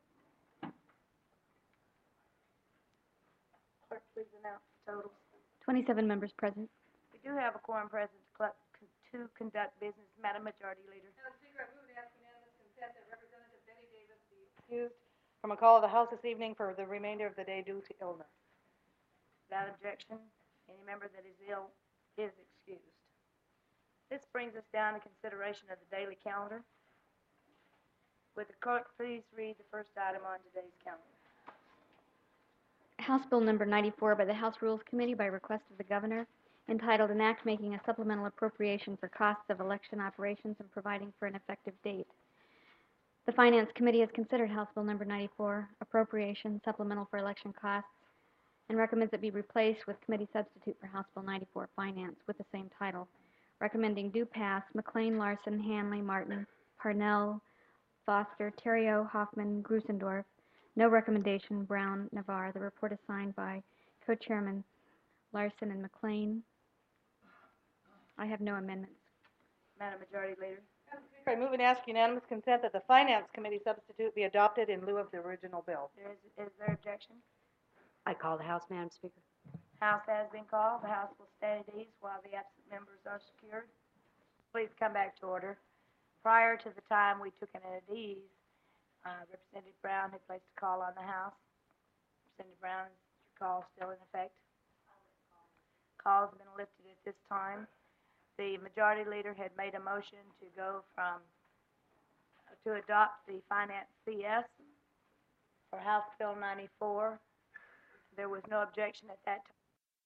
Clerk, please announce the totals. 27 members present. We do have a quorum present to conduct business. Madam Majority Leader. Madam Speaker, I move and ask unanimous consent that Representative Betty Davis be excused from a call of the House this evening for the remainder of the day due to illness. Without objection, any member that is ill is excused. This brings us down to consideration of the daily calendar. Would the clerk please read the first item on today's calendar? House Bill number 94 by the House Rules Committee by request of the Governor, entitled An Act Making a Supplemental Appropriation for Costs of Election Operations and Providing for an Effective Date. The Finance Committee has considered House Bill number 94, Appropriation Supplemental for Election Costs, and recommends it be replaced with Committee Substitute for House Bill 94, Finance, with the same title, recommending do pass McLean, Larson, Hanley, Martin, Parnell, Foster, Terrio, Hoffman, Grusendorf. No recommendation, Brown, Navarre. The report is signed by Co-Chairman Larson and McLean. I have no amendments. Madam Majority Leader. Madam Speaker, I move and ask unanimous consent that the Finance Committee substitute be adopted in lieu of the original bill. Is there objection? I call the House, Madam Speaker. House has been called. The House will stand at ease while the absent members are secured. Please come back to order. Prior to the time we took it at ease, Representative Brown had placed a call on the House. Representative Brown, is your call still in effect? Calls have been lifted at this time. The Majority Leader had made a motion to go to adopt the Finance CS for House Bill 94. There was no objection at that time.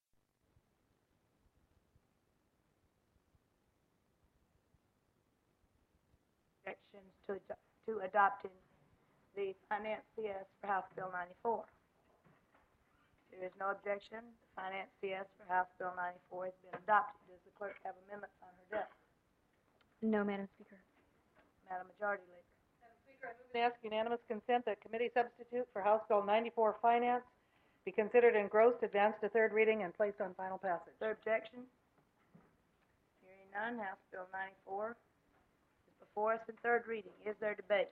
Objections to adopting the Finance CS for House Bill 94. There is no objection. The Finance CS for House Bill 94 has been adopted. Does the clerk have amendments on her desk? No, Madam Speaker. Madam Majority Leader. Madam Speaker, I move and ask unanimous consent that Committee Substitute for House Bill 94, Finance, be considered engrossed, advanced to third reading, and placed on final passage. Is there objection? Hearing none, House Bill 94 is before us in third reading. Is there debate?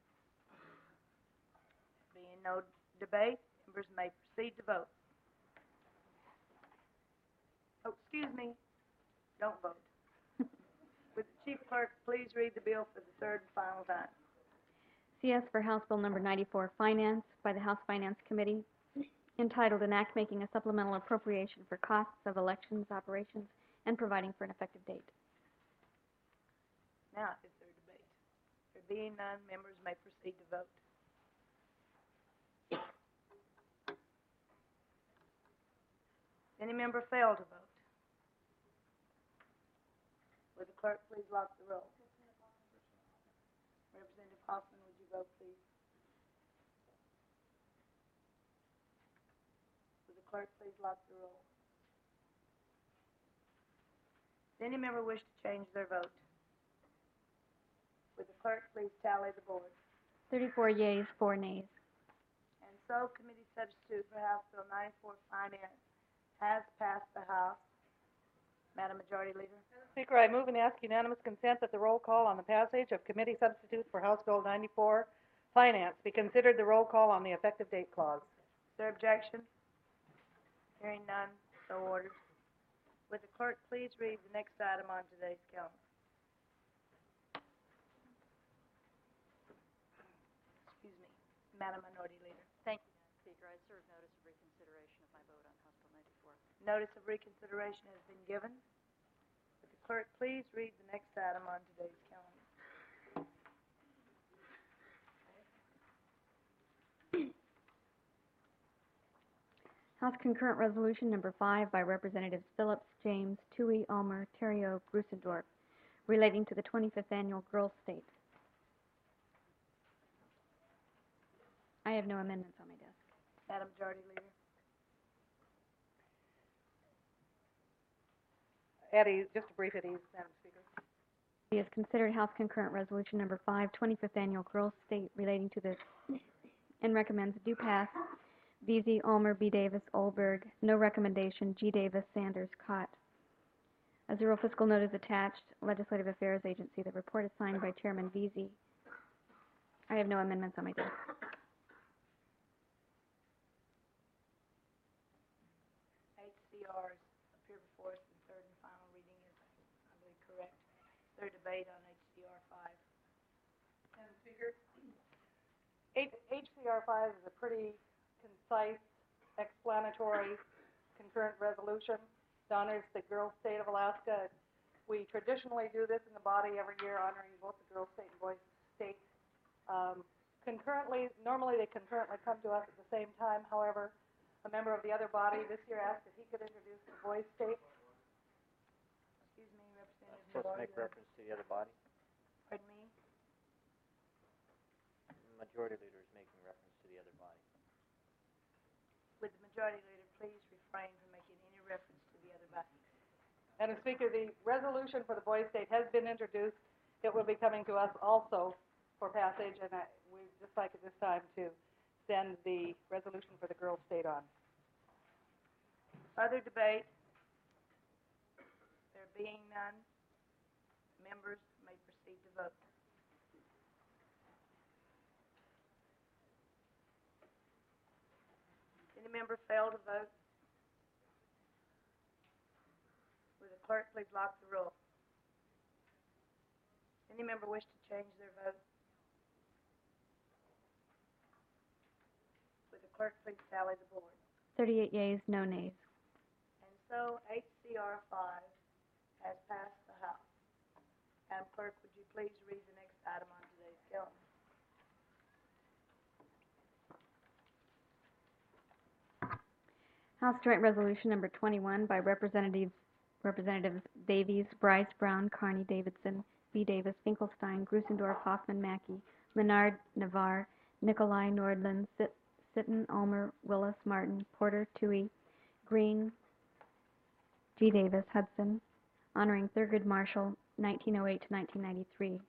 Being no debate, members may proceed to vote. Oh, excuse me. Don't vote. Would the Chief Clerk please read the bill for the third and final time? CS for House Bill number 94, Finance, by the House Finance Committee, entitled An Act Making a Supplemental Appropriation for Costs of Elections Operations and Providing for an Effective Date. Now is there debate? There being none, members may proceed to vote. Any member fail to vote? Would the clerk please lock the roll? Representative Hoffman, would you vote, please? Would the clerk please lock the roll? Does any member wish to change their vote? Would the clerk please tally the board? 34 yeas, 4 nays. And so, committee substitute for House Bill 94, Finance, has passed the House. Madam Majority Leader. Speaker, I move and ask unanimous consent that the roll call on the passage of committee substitute for House Bill 94, Finance, be considered the roll call on the effective date clause. Is there objection? Hearing none, so ordered. Would the clerk please read the next item on today's calendar? Excuse me, Madam Minority Leader. Thank you, Madam Speaker. I serve notice of reconsideration of my vote on House Bill 94. Notice of reconsideration has been given. Would the clerk please read the next item on today's calendar? House Concurrent Resolution Number 5 by Representatives Phillips, James, Toohey, Ulmer, Terrio, Grusendorf, relating to the 25th Annual Girls' State. I have no amendments on my desk. Madam Majority Leader. Just a brief at ease, Madam Speaker. Is considered House Concurrent Resolution Number 5, 25th Annual Girls' State, relating to the and recommends do pass. Veazey, Ulmer, B. Davis, Olberg. No recommendation. G. Davis, Sanders, Cott. A zero fiscal note is attached. Legislative Affairs Agency. The report is signed by Chairman Veazey. I have no amendments on my desk. HCRs appear before us in third and final reading is, I believe, correct. Is there debate on HCR 5? Madam Speaker, HCR 5 is a pretty concise, explanatory, concurrent resolution. It honors the Girls' State of Alaska. We traditionally do this in the body every year, honoring both the Girls' State and Boys' State. Normally they concurrently come to us at the same time. However, a member of the other body this year asked if he could introduce the Boys' State. Excuse me, Representative Supposed to Navarro. make reference to the other body. Pardon me? The Majority Leader is making reference to the other body. Would the Majority Leader please refrain from making any reference to the other body? Madam Speaker, the resolution for the Boys' State has been introduced. It will be coming to us also for passage, and we'd just like at this time to send the resolution for the Girls' State on. Further debate? There being none, members may proceed to vote. Any member fail to vote? Would the clerk please lock the roll? Any member wish to change their vote? Would the clerk please tally the board? 38 yeas, no nays. And so HCR 5 has passed the House. Madam Clerk, would you please read the next item on today's calendar? House Joint Resolution Number 21 by Representatives Davies, Bryce, Brown, Carney, Davidson, B. Davis, Finkelstein, Grusendorf, Hoffman, Mackey, Menard, Navarre, Nikolai, Nordland, Sitten, Ulmer, Willis, Martin, Porter, Toohey, Green, G. Davis, Hudson, honoring Thurgood Marshall, 1908 to 1993.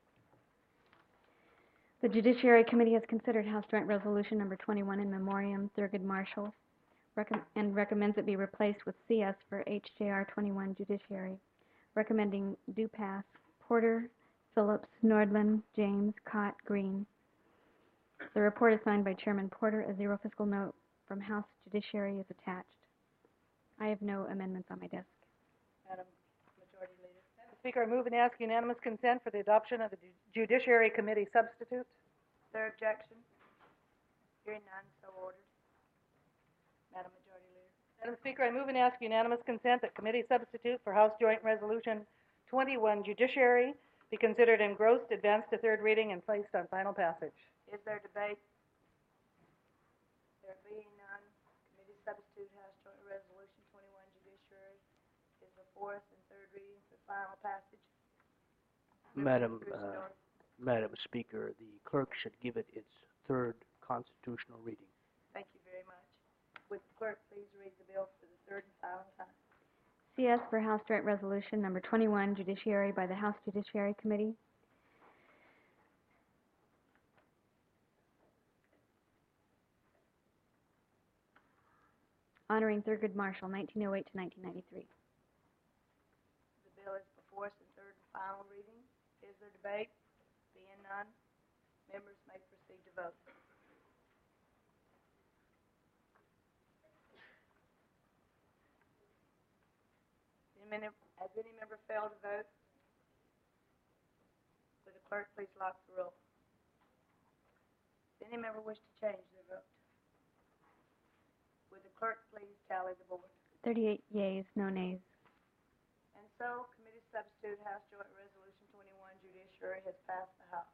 The Judiciary Committee has considered House Joint Resolution Number 21 in memoriam Thurgood Marshall and recommends it be replaced with CS for HJR 21 Judiciary, recommending do pass. Porter, Phillips, Nordland, James, Cott, Green. The report is signed by Chairman Porter. A zero fiscal note from House Judiciary is attached. I have no amendments on my desk. Madam Majority Leader. Madam Speaker, I move and ask unanimous consent for the adoption of the Judiciary Committee substitute. Is there objection? Hearing none, so ordered. Madam Speaker, I move and ask unanimous consent that committee substitute for House Joint Resolution 21 Judiciary be considered engrossed, advanced to third reading, and placed on final passage. Is there debate? There being none, committee substitute House Joint Resolution 21 Judiciary is the fourth and third reading for final passage. Madam Speaker, the clerk should give it its third constitutional reading. Thank you very much. Would the clerk please read the bill for the third and final time? CS for House Joint Resolution number 21, Judiciary by the House Judiciary Committee. Honoring Thurgood Marshall, 1908 to 1993. The bill is before us in third and final reading. Is there debate? Being none, members may proceed to vote. Has any member failed to vote? Would the clerk please lock the roll? Does any member wish to change their vote? Would the clerk please tally the board? 38 yeas, no nays. And so, committee substitute House Joint Resolution 21 Judiciary has passed the House.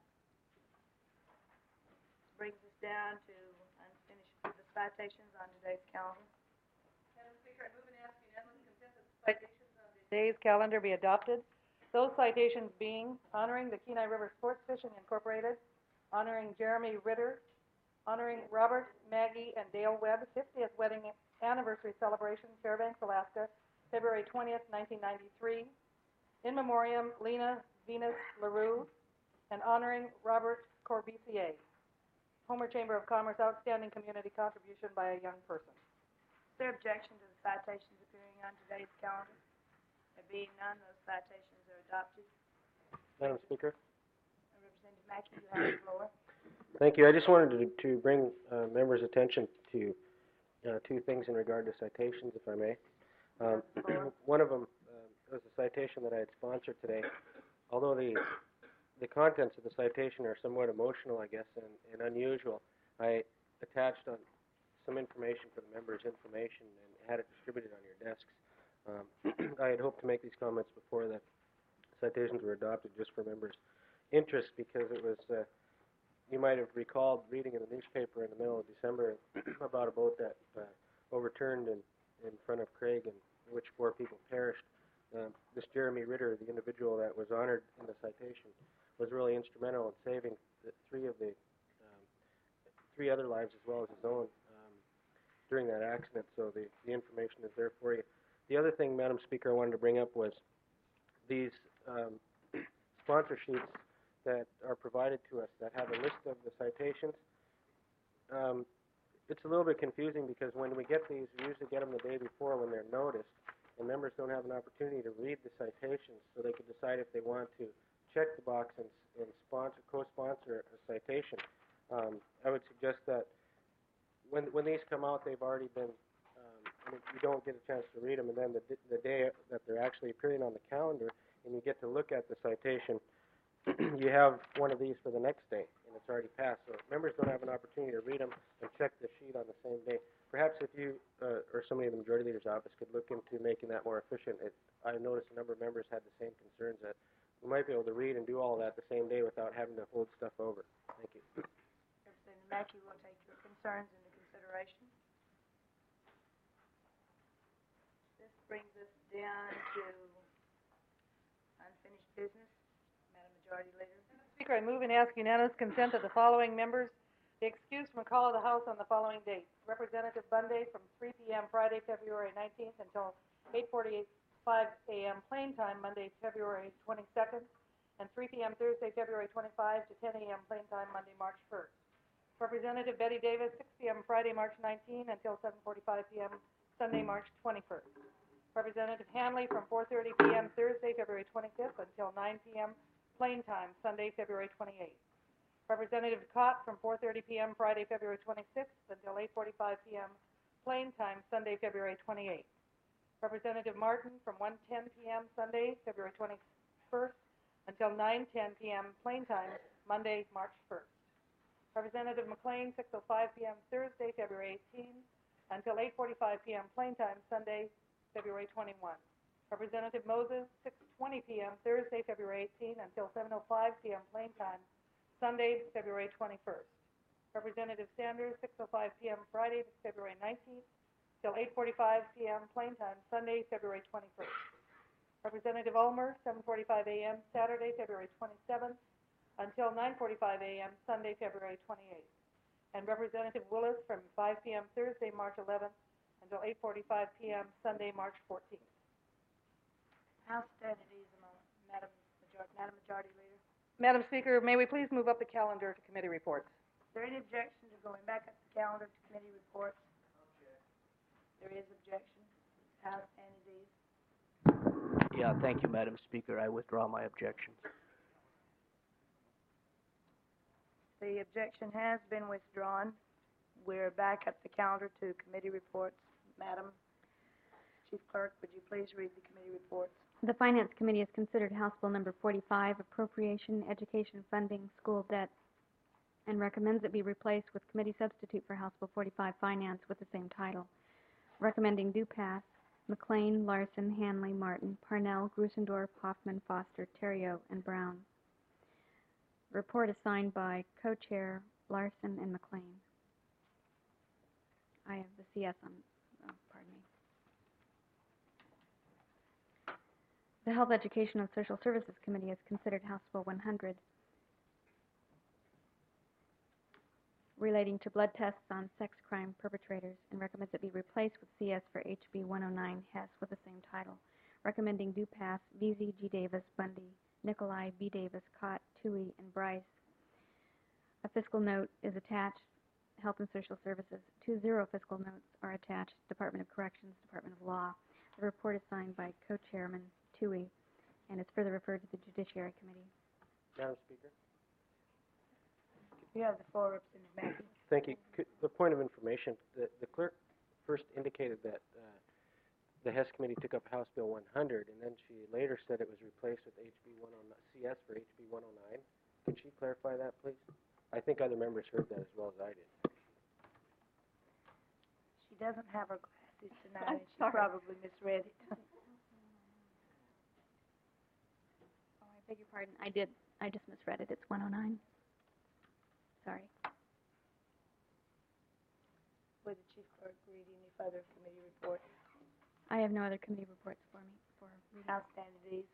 This brings us down to unfinished the citations on today's calendar. Madam Speaker, I move and ask unanimous consent that the citations on today's calendar be adopted. Those citations being honoring the Kenai River Sports Fishing Incorporated, honoring Jeremy Ritter, honoring Robert, Maggie, and Dale Webb 50th wedding anniversary celebration, Fairbanks, Alaska, February 20th, 1993. In memoriam, Lena Venus LaRue, and honoring Robert Corbusier, Homer Chamber of Commerce Outstanding Community Contribution by a Young Person. Is there objection to the citations appearing on today's calendar? There being none, those citations are adopted. Madam Speaker? Representative Mackey, you have the floor. Thank you. I just wanted to bring members' attention to two things in regard to citations, if I may. One of them was a citation that I had sponsored today. Although the contents of the citation are somewhat emotional, I guess, and unusual, I attached on some information for the members' information and had it distributed on your desks. I had hoped to make these comments before the citations were adopted, just for members' interest, because it was, you might have recalled reading in the newspaper in the middle of December about a boat that overturned in front of Craig, in which 4 people perished. This Jeremy Ritter, the individual that was honored in the citation, was really instrumental in saving three other lives as well as his own during that accident, so the information is there for you. The other thing, Madam Speaker, I wanted to bring up was these sponsor sheets that are provided to us that have a list of the citations. It's a little bit confusing because when we get these, we usually get them the day before when they're noticed, and members don't have an opportunity to read the citations so they can decide if they want to check the box and co-sponsor a citation. I would suggest that when these come out, they've already been, you don't get a chance to read them, and then the day that they're actually appearing on the calendar and you get to look at the citation, you have one of these for the next day, and it's already passed. So members don't have an opportunity to read them and check the sheet on the same day. Perhaps if you or somebody in the Majority Leader's office could look into making that more efficient. I noticed a number of members had the same concerns that we might be able to read and do all of that the same day without having to hold stuff over. Thank you. Representative Mackey will take your concerns into consideration. This brings us down to unfinished business. Madam Majority Leader. Madam Speaker, I move and ask unanimous consent of the following members be excused from call of the House on the following dates. Representative Bunday from 3 p.m. Friday, February 19th until 8:45 a.m. plain time, Monday, February 22nd, and 3 p.m. Thursday, February 25 to 10 a.m. plain time, Monday, March 1st. Representative Betty Davis, 6 p.m. Friday, March 19 until 7:45 p.m. Sunday, March 21st. Representative Hanley from 4:30 p.m. Thursday, February 25th until 9 p.m. plain time, Sunday, February 28th. Representative Cott from 4:30 p.m. Friday, February 26th until 8:45 p.m. plain time, Sunday, February 28th. Representative Martin from 1:10 p.m. Sunday, February 21st until 9:10 p.m. plain time, Monday, March 1st. Representative McLean, 6:05 p.m. Thursday, February 18th until 8:45 p.m. plain time, Sunday, February 21. Representative Moses, 6:20 p.m. Thursday, February 18, until 7:05 p.m. plain time, Sunday, February 21st. Representative Sanders, 6:05 p.m. Friday, February 19th, till 8:45 p.m. plain time, Sunday, February 21st. Representative Ulmer, 7:45 a.m. Saturday, February 27th, until 9:45 a.m. Sunday, February 28th. And Representative Willis from 5 p.m. Thursday, March 11th, until 8:45 p.m. Sunday, March 14th. House stand at ease a moment. Madam Majority Leader. Madam Speaker, may we please move up the calendar to committee reports? Is there any objection to going back up the calendar to committee reports? There is objection. House stand at ease. Yeah, thank you, Madam Speaker. I withdraw my objections. The objection has been withdrawn. We're back up the calendar to committee reports. Madam Chief Clerk, would you please read the committee reports? The Finance Committee has considered House Bill Number 45, Appropriation, Education Funding, School Debt, and recommends it be replaced with Committee Substitute for House Bill 45, Finance, with the same title. Recommending do pass: McLean, Larson, Hanley, Martin, Parnell, Grusendorf, Hoffman, Foster, Terrio, and Brown. Report is signed by Co-Chair Larson and McLean. I have the CS on, pardon me. The Health, Education, and Social Services Committee has considered House Bill 100 relating to blood tests on sex crime perpetrators and recommends it be replaced with CS for HB 109 Hess with the same title. Recommending do pass: VZ, G. Davis, Bundy, Nikolai, B. Davis, Cott, Toohey, and Bryce. A fiscal note is attached. Health and Social Services. 2 zero fiscal notes are attached. Department of Corrections, Department of Law. The report is signed by Co-Chairman Toohey and is further referred to the Judiciary Committee. Madam Speaker. You have the floor, Representative Mackey. Thank you. The point of information, the clerk first indicated that the Hess Committee took up House Bill 100, and then she later said it was replaced with HB 109, CS for HB 109. Could she clarify that, please? I think other members heard that as well as I did. She doesn't have her glasses tonight, I'm and she sorry. probably misread it. Oh, I beg your pardon. I did. I just misread it. It's 109. Sorry. Would the Chief Clerk read any further committee reports? I have no other committee reports for me for reading. House stand at ease.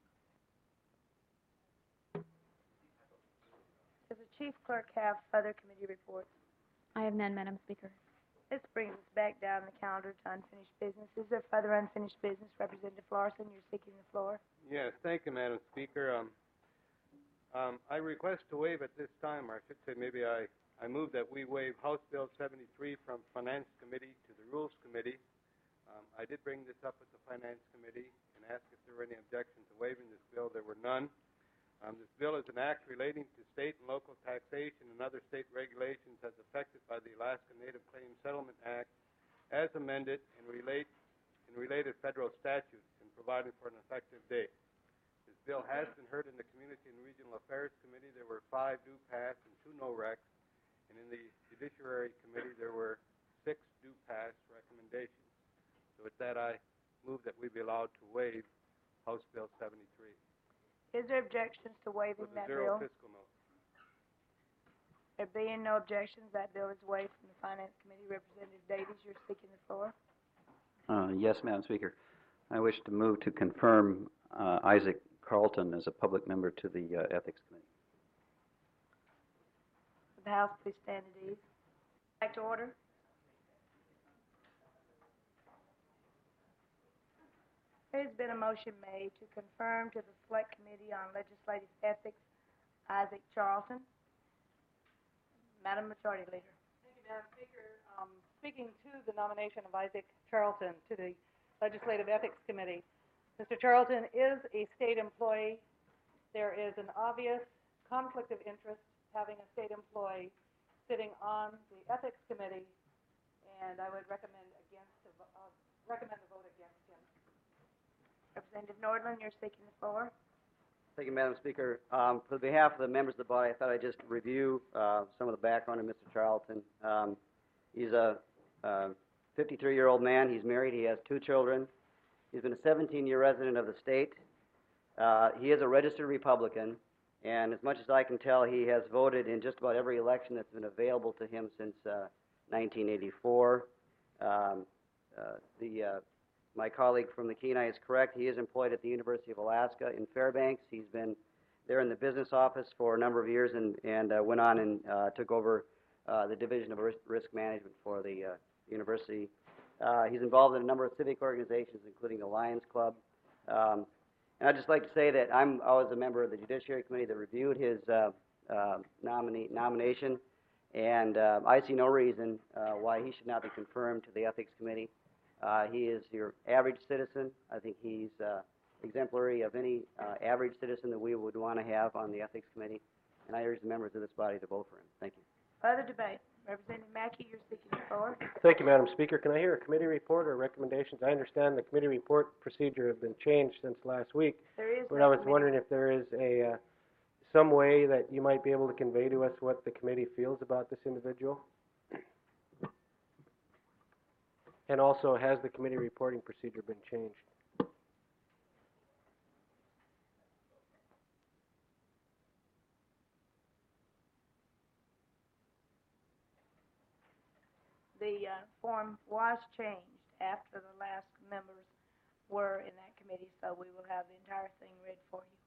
Does the Chief Clerk have further committee reports? I have none, Madam Speaker. This brings us back down the calendar to unfinished business. Is there further unfinished business? Representative Larson, you're seeking the floor. Yes, thank you, Madam Speaker. I request to waive at this time, or I should say maybe I move that we waive House Bill 73 from Finance Committee to the Rules Committee. I did bring this up at the Finance Committee and ask if there were any objections to waiving this bill. There were none. This bill is an act relating to state and local taxation and other state regulations as affected by the Alaska Native Claims Settlement Act as amended and related federal statutes and providing for an effective date. This bill has been heard in the Community and Regional Affairs Committee. There were 5 do pass and 2 no recs. And in the Judiciary Committee, there were 6 do pass recommendations. So with that, I move that we be allowed to waive House Bill 73. Is there objections to waiving With a that 0 bill? fiscal note. There being no objections, that bill is waived from the Finance Committee. Representative Davies, you're seeking the floor. Yes, Madam Speaker. I wish to move to confirm Isaac Carlton as a public member to the Ethics Committee. Would the House please stand at ease? Back to order. There has been a motion made to confirm to the Select Committee on Legislative Ethics Isaac Charlton. Madam Majority Leader. Thank you, Madam Speaker. Speaking to the nomination of Isaac Charlton to the Legislative Ethics Committee, Mr. Charlton is a state employee. There is an obvious conflict of interest having a state employee sitting on the Ethics Committee, and I would recommend a vote against him. Representative Nordland, you're seeking the floor. Thank you, Madam Speaker. For behalf of the members of the body, I thought I'd just review some of the background of Mr. Charlton. He's a 53-year-old man. He's married. He has 2 children. He's been a 17-year resident of the state. He is a registered Republican, and as much as I can tell, he has voted in just about every election that's been available to him since 1984. My colleague from the Kenai is correct. He is employed at the University of Alaska in Fairbanks. He's been there in the business office for a number of years and went on and took over the Division of Risk Management for the university. He's involved in a number of civic organizations, including the Lions Club. And I'd just like to say that I was a member of the Judiciary Committee that reviewed his nomination, and I see no reason why he should not be confirmed to the Ethics Committee. He is your average citizen. I think he's exemplary of any average citizen that we would want to have on the Ethics Committee, and I urge the members of this body to vote for him. Thank you. Further debate. Representative Mackey, you're seeking the floor. Thank you, Madam Speaker. Can I hear a committee report or recommendations? I understand the committee report procedure has been changed since last week, There is but no I was committee. wondering if there is a some way that you might be able to convey to us what the committee feels about this individual. And also, has the committee reporting procedure been changed? The form was changed after the last members were in that committee, so we will have the entire thing read for you.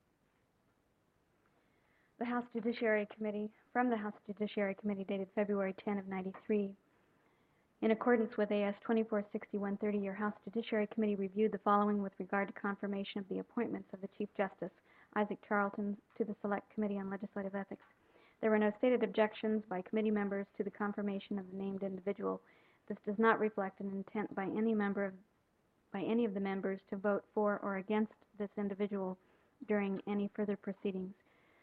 The House Judiciary Committee, from the House Judiciary Committee dated February 10 of 93. In accordance with AS 246130, your House Judiciary Committee reviewed the following with regard to confirmation of the appointments of the Chief Justice, Isaac Charlton, to the Select Committee on Legislative Ethics. There were no stated objections by committee members to the confirmation of the named individual. This does not reflect an intent by any of the members to vote for or against this individual during any further proceedings.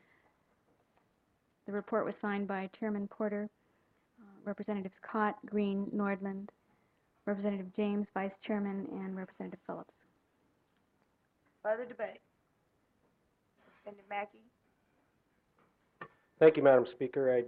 The report was signed by Chairman Porter, Representatives Cott, Green, Nordland, Representative James, Vice Chairman, and Representative Phillips. Further debate. Representative Mackey. Thank you, Madam Speaker.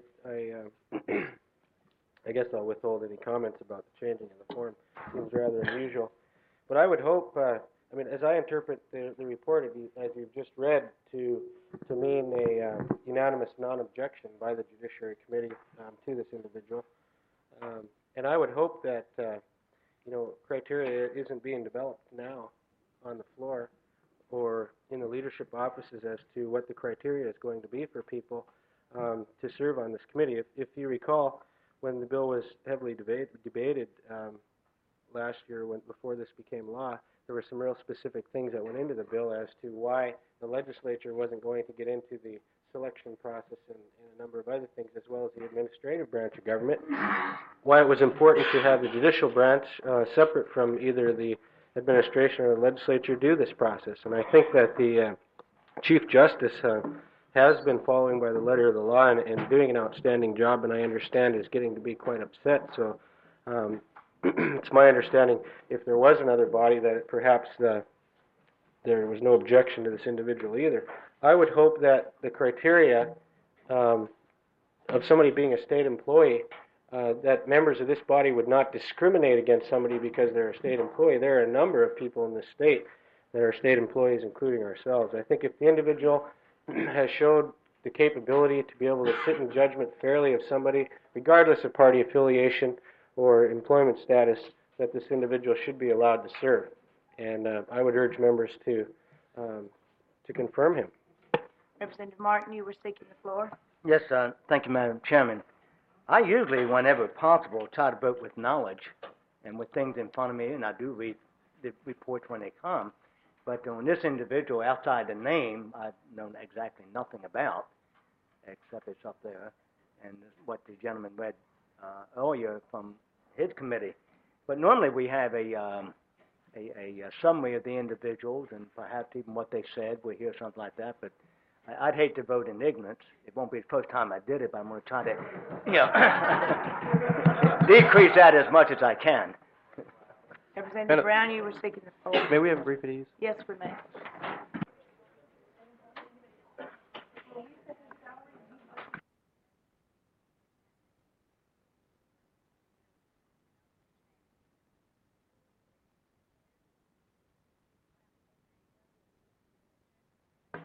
I guess I'll withhold any comments about the changing of the form. Seems rather unusual. But I would hope, I mean, as I interpret the report, as you've just read, to mean a unanimous non-objection by the Judiciary Committee to this individual. And I would hope that, criteria isn't being developed now on the floor or in the leadership offices as to what the criteria is going to be for people to serve on this committee. If you recall, when the bill was heavily debated last year, before this became law, there were some real specific things that went into the bill as to why the legislature wasn't going to get into the selection process and a number of other things, as well as the administrative branch of government. Why it was important to have the judicial branch separate from either the administration or the legislature do this process. And I think that the Chief Justice has been following by the letter of the law and doing an outstanding job, and I understand is getting to be quite upset. So it's my understanding if there was another body that perhaps there was no objection to this individual either. I would hope that the criteria of somebody being a state employee, that members of this body would not discriminate against somebody because they're a state employee. There are a number of people in this state that are state employees, including ourselves. I think if the individual has showed the capability to be able to sit in judgment fairly of somebody, regardless of party affiliation or employment status, that this individual should be allowed to serve. And I would urge members to confirm him. Representative Martin, you were seeking the floor. Yes, thank you, Madam Chairman. I usually, whenever possible, try to vote with knowledge and with things in front of me, and I do read the reports when they come. But on this individual, outside the name, I've known exactly nothing about, except it's up there, and what the gentleman read earlier from his committee. But normally we have a summary of the individuals and perhaps even what they said. We hear something like that, but I'd hate to vote in ignorance. It won't be the first time I did it, but I'm going to try to, decrease that as much as I can. Representative Brown, you were seeking the floor. May we have a brief at ease? Yes, we may.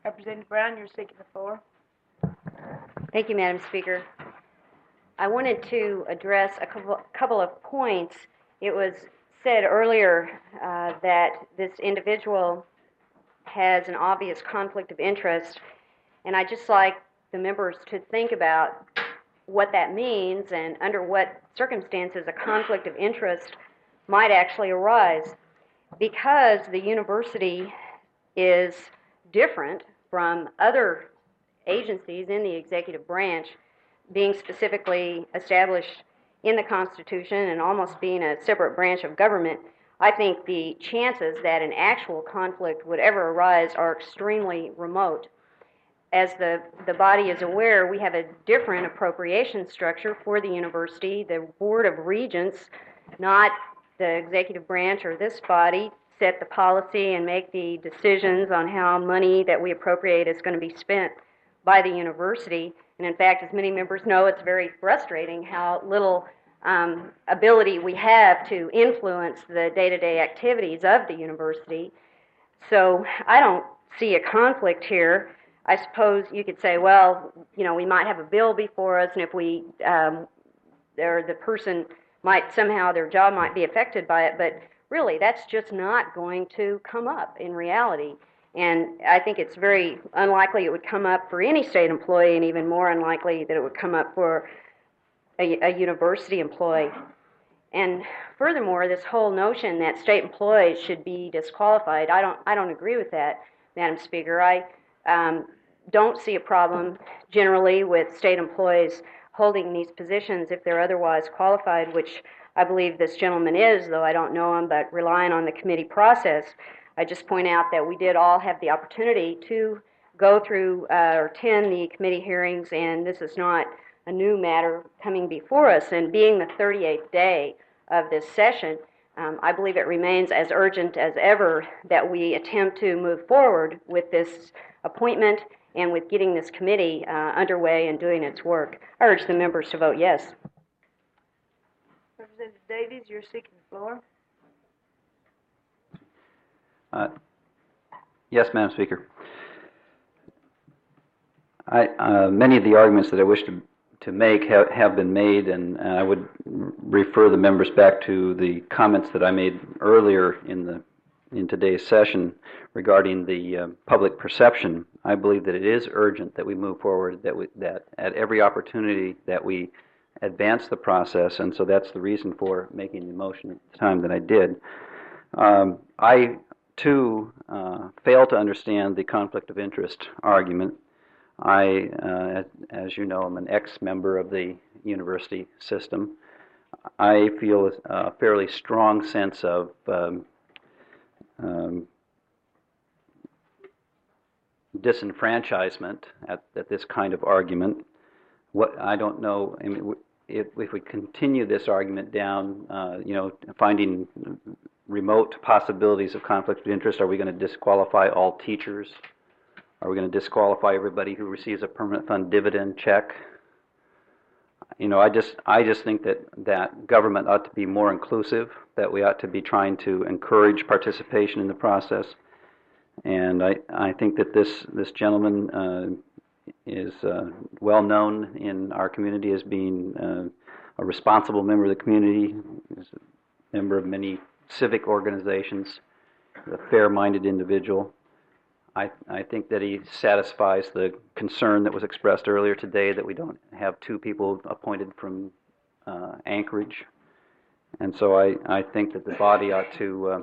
Representative Brown, you're seeking the floor. Thank you, Madam Speaker. I wanted to address a couple of points. It was said earlier that this individual has an obvious conflict of interest, and I'd just like the members to think about what that means and under what circumstances a conflict of interest might actually arise. Because the university is different from other agencies in the executive branch, being specifically established in the Constitution and almost being a separate branch of government, I think the chances that an actual conflict would ever arise are extremely remote. As the body is aware, we have a different appropriation structure for the university. The Board of Regents, not the executive branch or this body, set the policy and make the decisions on how money that we appropriate is going to be spent by the university. And in fact, as many members know, it's very frustrating how little ability we have to influence the day-to-day activities of the university. So I don't see a conflict here. I suppose you could say, well, you know, we might have a bill before us, and if we, the person might somehow, their job might be affected by it, but really, that's just not going to come up in reality. And I think it's very unlikely it would come up for any state employee, and even more unlikely that it would come up for a university employee. And furthermore, this whole notion that state employees should be disqualified, I don't agree with that, Madam Speaker. I don't see a problem generally with state employees holding these positions if they're otherwise qualified, which I believe this gentleman is, though I don't know him, but relying on the committee process. I just point out that we did all have the opportunity to go through or attend the committee hearings, and this is not a new matter coming before us. And being the 38th day of this session, I believe it remains as urgent as ever that we attempt to move forward with this appointment and with getting this committee underway and doing its work. I urge the members to vote yes. Representative Davies, you're seeking the floor. Yes, Madam Speaker. Many of the arguments that I wish to make have been made, and I would refer the members back to the comments that I made earlier in today's session regarding the public perception. I believe that it is urgent that we move forward, that at every opportunity that we advance the process, and so that's the reason for making the motion at the time that I did. I, too, fail to understand the conflict of interest argument. I, as you know, I'm an ex-member of the university system. I feel a fairly strong sense of disenfranchisement at this kind of argument. What I don't know, I mean, if we continue this argument down, finding remote possibilities of conflict of interest, are we going to disqualify all teachers? Are we going to disqualify everybody who receives a permanent fund dividend check? I just think that government ought to be more inclusive, that we ought to be trying to encourage participation in the process. And I think that this gentleman is well known in our community as being a responsible member of the community, is a member of many civic organizations, a fair-minded individual. I think that he satisfies the concern that was expressed earlier today that we don't have two people appointed from Anchorage. And so I think that the body ought to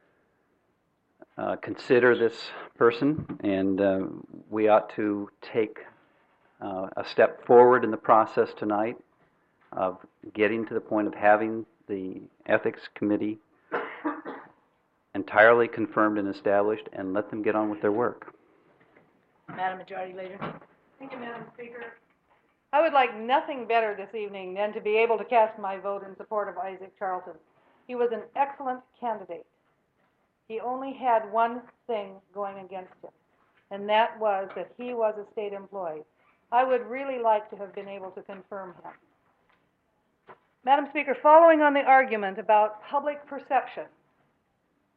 consider this person, and we ought to take a step forward in the process tonight of getting to the point of having the Ethics Committee entirely confirmed and established, and let them get on with their work. Madam Majority Leader. Thank you, Madam Speaker. I would like nothing better this evening than to be able to cast my vote in support of Isaac Charlton. He was an excellent candidate. He only had one thing going against him, and that was that he was a state employee. I would really like to have been able to confirm him. Madam Speaker, following on the argument about public perception,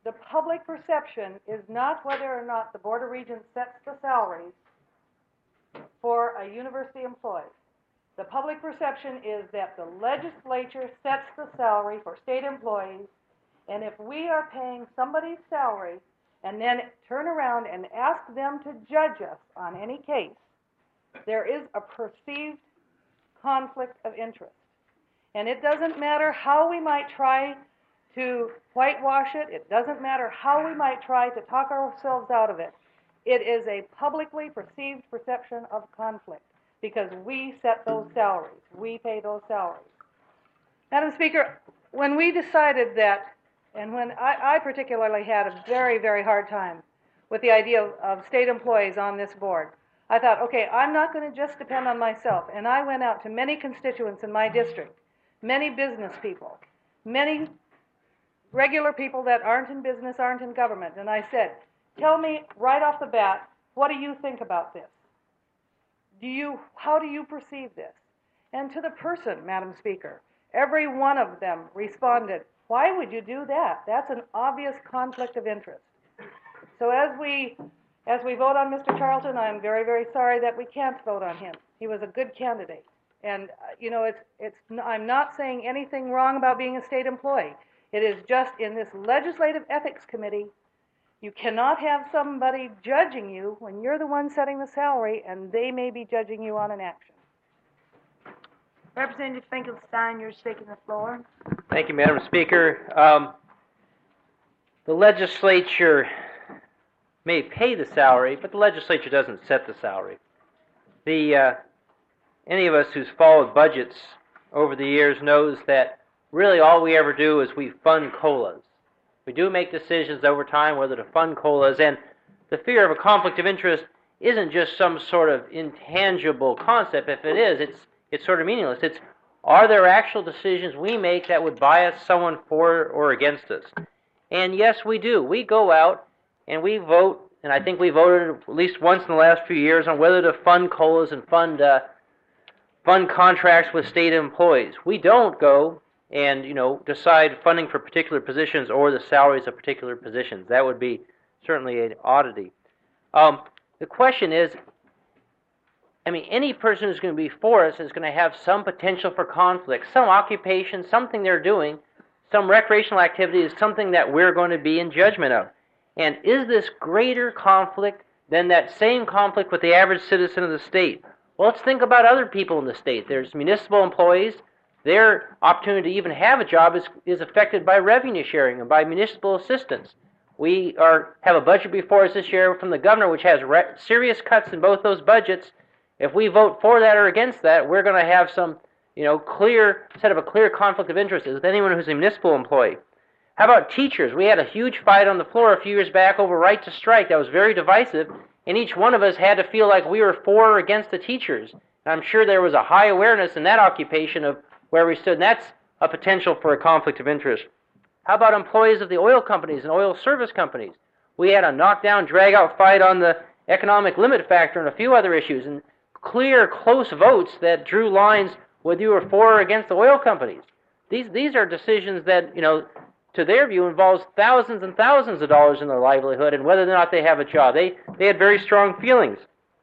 the public perception is not whether or not the Board of Regents sets the salaries for a university employee. The public perception is that the legislature sets the salary for state employees, and if we are paying somebody's salary and then turn around and ask them to judge us on any case, there is a perceived conflict of interest. And it doesn't matter how we might try to whitewash it, it doesn't matter how we might try to talk ourselves out of it, it is a publicly perceived perception of conflict because we set those salaries, we pay those salaries. Madam Speaker, when we decided that, and when I particularly had a very, very hard time with the idea of state employees on this board, I thought, okay, I'm not going to just depend on myself. And I went out to many constituents in my district, many business people, many regular people that aren't in business, aren't in government, and I said, tell me right off the bat, what do you think about this? How do you perceive this? And to the person, Madam Speaker, every one of them responded, why would you do that? That's an obvious conflict of interest. So as we vote on Mr. Charlton, I'm very, very sorry that we can't vote on him. He was a good candidate. And, you know, I'm not saying anything wrong about being a state employee. It is just in this Legislative Ethics Committee, you cannot have somebody judging you when you're the one setting the salary and they may be judging you on an action. Representative Finkelstein, you're taking the floor. Thank you, Madam Speaker. The legislature may pay the salary, but the legislature doesn't set the salary. Any of us who's followed budgets over the years knows that really all we ever do is we fund COLAs. We do make decisions over time whether to fund COLAs, and the fear of a conflict of interest isn't just some sort of intangible concept. If it is, it's sort of meaningless. It's, are there actual decisions we make that would bias someone for or against us? And yes, we do. We go out and we vote, and I think we voted at least once in the last few years on whether to fund COLAs and fund contracts with state employees. We don't go and, you know, decide funding for particular positions or the salaries of particular positions. That would be certainly an oddity. The question is, I mean, any person who's going to be for us is going to have some potential for conflict, some occupation, something they're doing, some recreational activity is something that we're going to be in judgment of. And is this greater conflict than that same conflict with the average citizen of the state? Well, let's think about other people in the state. There's municipal employees. Their opportunity to even have a job is affected by revenue sharing and by municipal assistance. We have a budget before us this year from the governor which has serious cuts in both those budgets. If we vote for that or against that, we're going to have some, you know, set up a clear conflict of interest with anyone who's a municipal employee. How about teachers? We had a huge fight on the floor a few years back over right to strike that was very divisive, and each one of us had to feel like we were for or against the teachers. And I'm sure there was a high awareness in that occupation of where we stood, and that's a potential for a conflict of interest. How about employees of the oil companies and oil service companies? We had a knockdown, drag-out fight on the economic limit factor and a few other issues, and clear, close votes that drew lines whether you were for or against the oil companies. These are decisions that, you know, to their view involves thousands and thousands of dollars in their livelihood and whether or not they have a job. They had very strong feelings.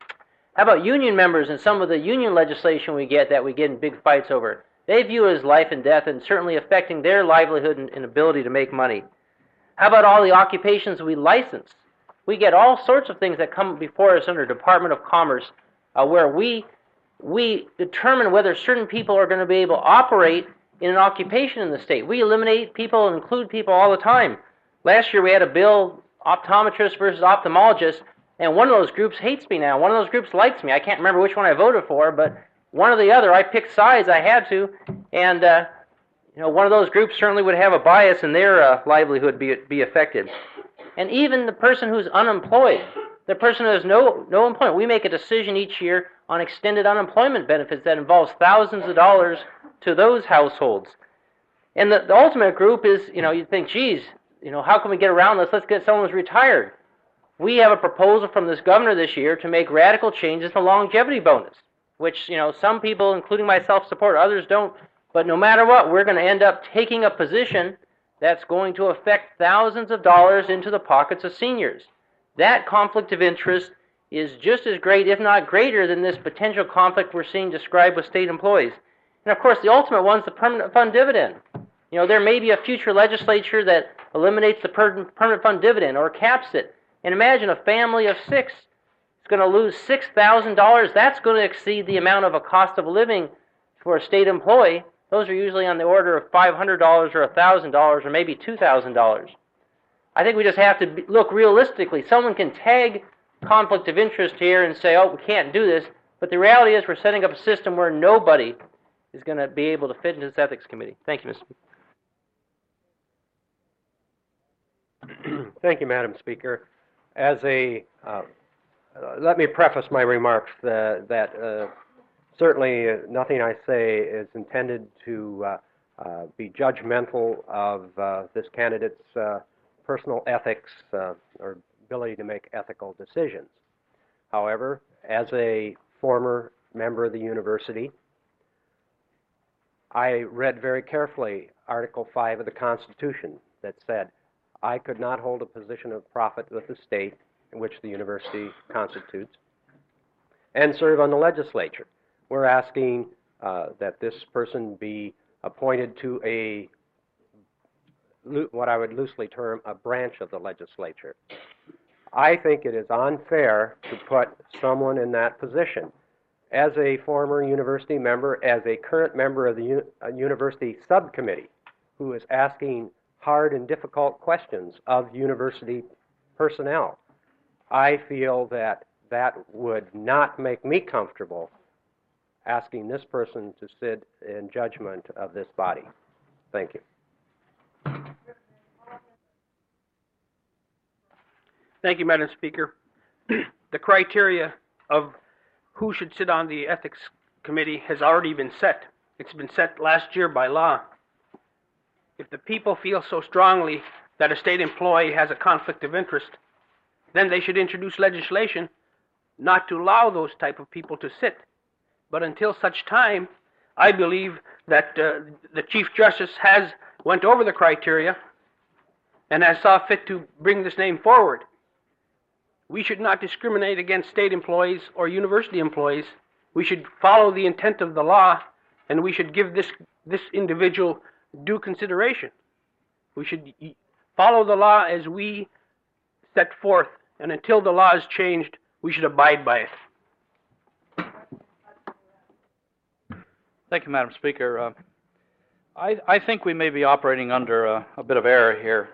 How about union members and some of the union legislation we get in big fights over? They view it as life and death and certainly affecting their livelihood and ability to make money. How about all the occupations we license? We get all sorts of things that come before us under Department of Commerce where we determine whether certain people are going to be able to operate in an occupation in the state. We eliminate people and include people all the time. Last year we had a bill, optometrists versus ophthalmologists, and one of those groups hates me now. One of those groups likes me. I can't remember which one I voted for, but one or the other. I picked sides. I had to, and you know, one of those groups certainly would have a bias in their livelihood be affected. And even the person who's unemployed, the person who has no employment, we make a decision each year on extended unemployment benefits that involves thousands of dollars to those households. And the ultimate group is, you know, you think, geez, you know, how can we get around this? Let's get someone who's retired. We have a proposal from this governor this year to make radical changes to longevity bonus, which, you know, some people, including myself, support, others don't. But no matter what, we're going to end up taking a position that's going to affect thousands of dollars into the pockets of seniors. That conflict of interest is just as great, if not greater, than this potential conflict we're seeing described with state employees. And of course, the ultimate one is the permanent fund dividend. You know, there may be a future legislature that eliminates the permanent fund dividend or caps it. And imagine a family of 6 is going to lose $6,000. That's going to exceed the amount of a cost of living for a state employee. Those are usually on the order of $500 or $1,000 or maybe $2,000. I think we just have to look realistically. Someone can tag conflict of interest here and say, oh, we can't do this. But the reality is we're setting up a system where nobody is going to be able to fit into this ethics committee. Thank you, Mr. Thank you, Madam Speaker. Let me preface my remarks that certainly nothing I say is intended to be judgmental of this candidate's personal ethics or ability to make ethical decisions. However, as a former member of the university, I read very carefully Article 5 of the Constitution that said I could not hold a position of profit with the state in which the university constitutes and serve on the legislature. We're asking that this person be appointed to what I would loosely term a branch of the legislature. I think it is unfair to put someone in that position. As a former university member, as a current member of the university subcommittee who is asking hard and difficult questions of university personnel, I feel that that would not make me comfortable asking this person to sit in judgment of this body. Thank you. Thank you, Madam Speaker. The criteria of who should sit on the Ethics Committee has already been set. It's been set last year by law. If the people feel so strongly that a state employee has a conflict of interest, then they should introduce legislation not to allow those type of people to sit. But until such time, I believe that the Chief Justice has went over the criteria and has saw fit to bring this name forward. We should not discriminate against state employees or university employees. We should follow the intent of the law, and we should give this individual due consideration. We should follow the law as we set forth, and until the law is changed, we should abide by it. Thank you, Madam Speaker. I think we may be operating under a bit of error here.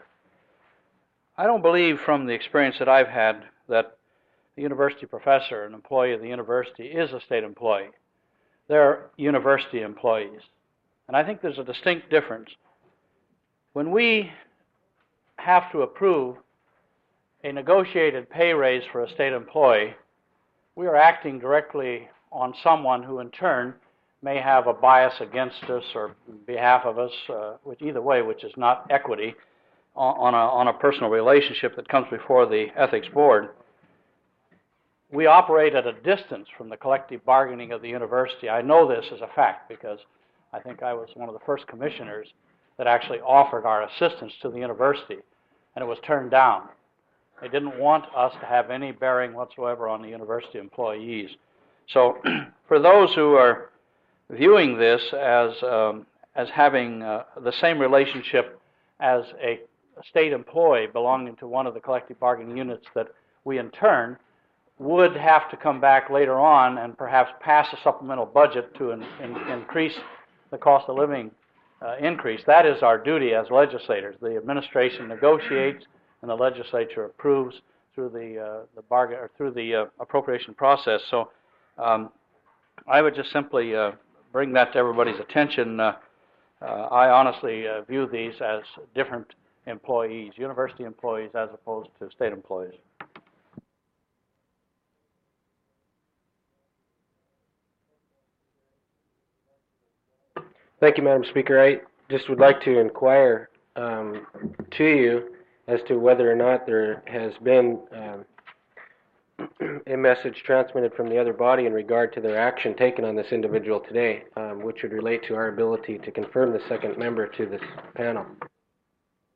I don't believe from the experience that I've had that a university professor, an employee of the university, is a state employee. They're university employees. And I think there's a distinct difference. When we have to approve a negotiated pay raise for a state employee, we are acting directly on someone who in turn may have a bias against us or behalf of us, which either way, which is not equity, on a personal relationship that comes before the ethics board. We operate at a distance from the collective bargaining of the university. I know this as a fact because I think I was one of the first commissioners that actually offered our assistance to the university, and it was turned down. They didn't want us to have any bearing whatsoever on the university employees. So for those who are viewing this as having the same relationship as a state employee belonging to one of the collective bargaining units, that we in turn would have to come back later on and perhaps pass a supplemental budget to increase the cost of living increase. That is our duty as legislators. The administration negotiates and the legislature approves through the bargain or through the appropriation process. So I would just simply bring that to everybody's attention. I honestly view these as different employees, university employees as opposed to state employees. Thank you, Madam Speaker. I just would like to inquire to you as to whether or not there has been a message transmitted from the other body in regard to their action taken on this individual today, which would relate to our ability to confirm the second member to this panel.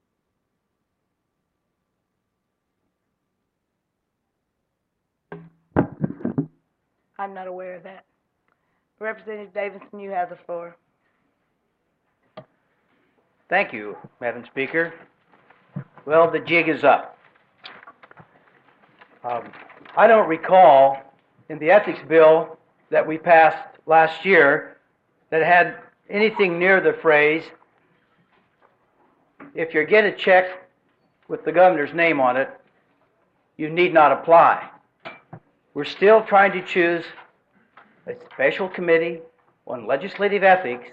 I'm not aware of that. Representative Davidson, you have the floor. Thank you, Madam Speaker. Well, the jig is up. I don't recall in the ethics bill that we passed last year that had anything near the phrase, if you get a check with the governor's name on it, you need not apply. We're still trying to choose a special committee on legislative ethics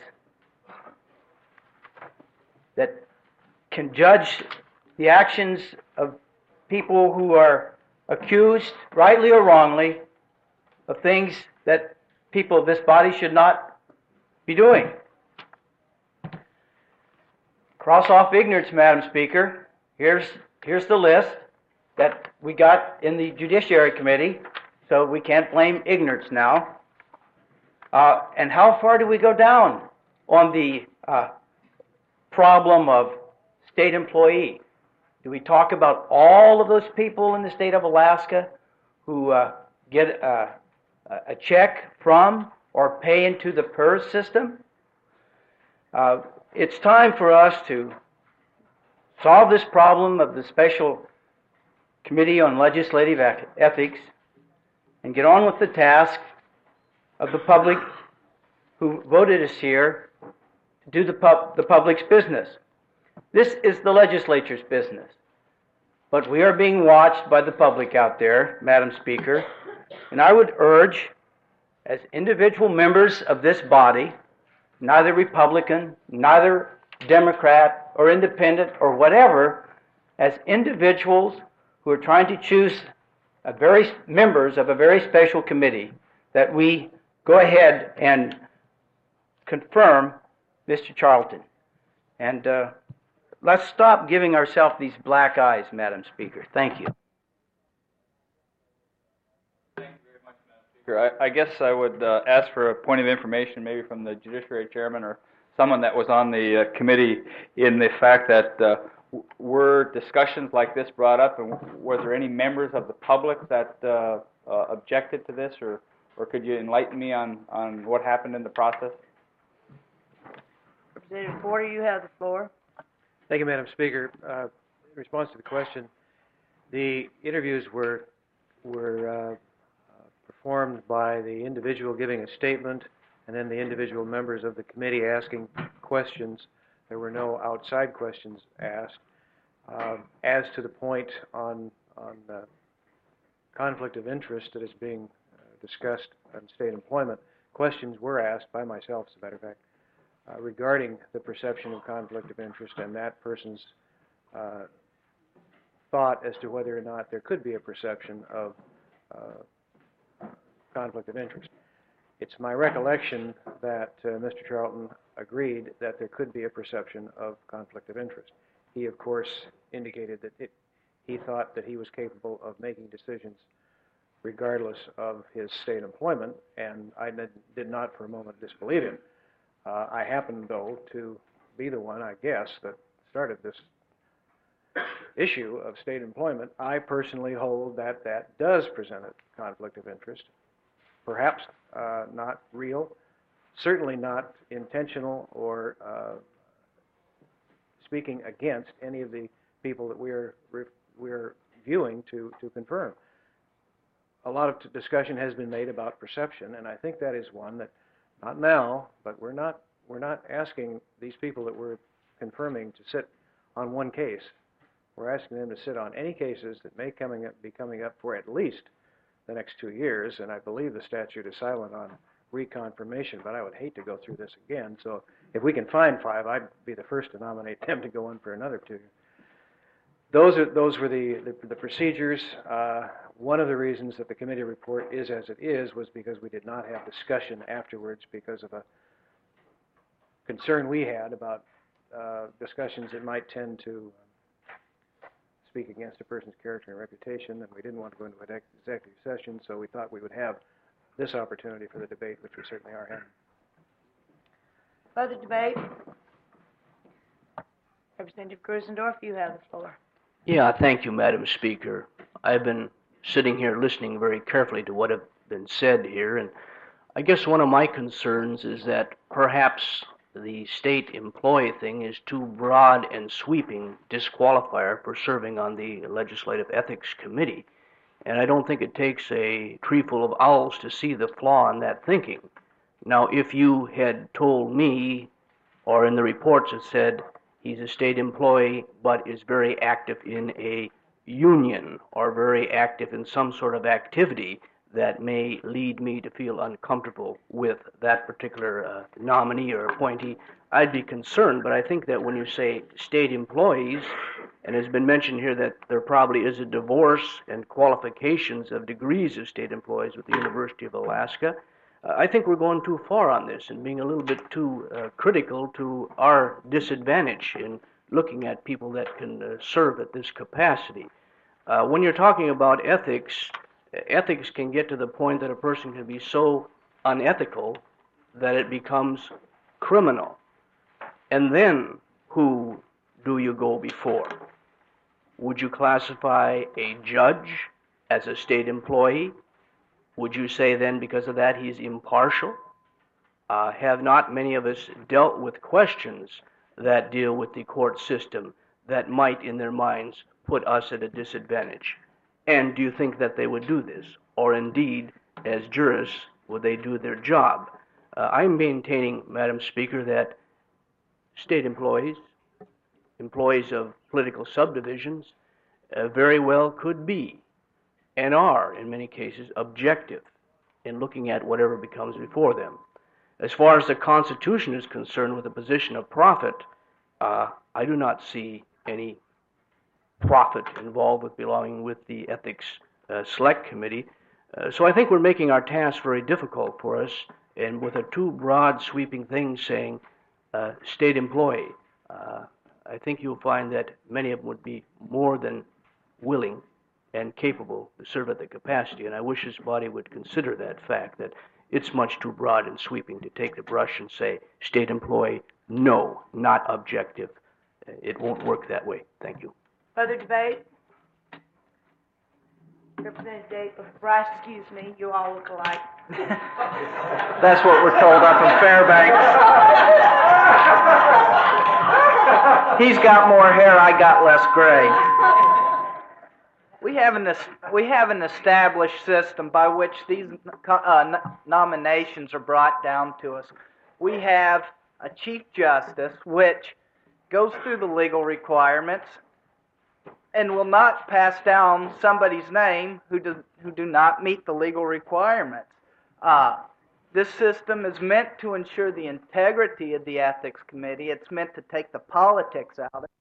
that can judge the actions of people who are accused, rightly or wrongly, of things that people of this body should not be doing. Cross off ignorance, Madam Speaker. Here's the list that we got in the Judiciary Committee, so we can't blame ignorance now. And how far do we go down on the problem of state employee? Do we talk about all of those people in the state of Alaska who get a check from or pay into the PERS system? It's time for us to solve this problem of the Special Committee on Legislative Ethics and get on with the task of the public who voted us here to do the public's business. This is the legislature's business. But we are being watched by the public out there, Madam Speaker, and I would urge, as individual members of this body, neither Republican, neither Democrat or Independent or whatever, as individuals who are trying to choose members of a very special committee, that we go ahead and confirm Mr. Charlton. And let's stop giving ourselves these black eyes, Madam Speaker. Thank you. I guess I would ask for a point of information, maybe from the Judiciary Chairman or someone that was on the committee, in the fact that were discussions like this brought up, and was there any members of the public that objected to this, or could you enlighten me on what happened in the process? Representative Porter, you have the floor. Thank you, Madam Speaker. In response to the question, the interviews were performed by the individual giving a statement, and then the individual members of the committee asking questions. There were no outside questions asked. As to the point on conflict of interest that is being discussed on state employment, questions were asked by myself, as a matter of fact, regarding the perception of conflict of interest and that person's thought as to whether or not there could be a perception of conflict of interest. It's my recollection that Mr. Charlton agreed that there could be a perception of conflict of interest. He, of course, indicated that he thought that he was capable of making decisions regardless of his state employment, and I did not for a moment disbelieve him. I happen, though, to be the one, I guess, that started this issue of state employment. I personally hold that that does present a conflict of interest. Perhaps not real, certainly not intentional or speaking against any of the people that we're viewing to confirm. A lot of discussion has been made about perception, and I think that is one that, not now, but we're not asking these people that we're confirming to sit on one case. We're asking them to sit on any cases that may be coming up for at least the next 2 years, and I believe the statute is silent on reconfirmation, but I would hate to go through this again. So if we can find 5, I'd be the first to nominate them to go on for another 2 years. Those were the procedures. One of the reasons that the committee report is as it is was because we did not have discussion afterwards because of a concern we had about discussions that might tend to speak against a person's character and reputation, and we didn't want to go into an executive session, so we thought we would have this opportunity for the debate, which we certainly are having. Further debate? Representative Grusendorf, you have the floor. Yeah, thank you, Madam Speaker. I've been sitting here listening very carefully to what have been said here, and I guess one of my concerns is that perhaps the state employee thing is too broad and sweeping disqualifier for serving on the Legislative Ethics Committee. And I don't think it takes a treeful of owls to see the flaw in that thinking. Now, if you had told me, or in the reports it said he's a state employee but is very active in a union or very active in some sort of activity that may lead me to feel uncomfortable with that particular nominee or appointee, I'd be concerned. But I think that when you say state employees, and it's been mentioned here that there probably is a divorce and qualifications of degrees of state employees with the University of Alaska, I think we're going too far on this and being a little bit too critical to our disadvantage in looking at people that can serve at this capacity. When you're talking about ethics, ethics can get to the point that a person can be so unethical that it becomes criminal. And then who do you go before? Would you classify a judge as a state employee? Would you say then because of that he's impartial? Have not many of us dealt with questions that deal with the court system that might in their minds put us at a disadvantage? And do you think that they would do this? Or indeed, as jurists, would they do their job? I'm maintaining, Madam Speaker, that state employees, employees of political subdivisions, very well could be and are, in many cases, objective in looking at whatever becomes before them. As far as the Constitution is concerned with the position of profit, I do not see any profit involved with belonging with the Ethics Select Committee. So I think we're making our task very difficult for us, and with a too broad sweeping thing saying state employee, I think you'll find that many of them would be more than willing and capable to serve at the capacity, and I wish this body would consider that fact, that it's much too broad and sweeping to take the brush and say state employee, no, not objective. It won't work that way. Thank you. Further debate? Representative Bryce, excuse me, you all look alike. That's what we're told up in Fairbanks. He's got more hair, I got less gray. We have an established system by which these nominations are brought down to us. We have a Chief Justice which goes through the legal requirements and will not pass down somebody's name who do not meet the legal requirements. This system is meant to ensure the integrity of the Ethics Committee. It's meant to take the politics out of it.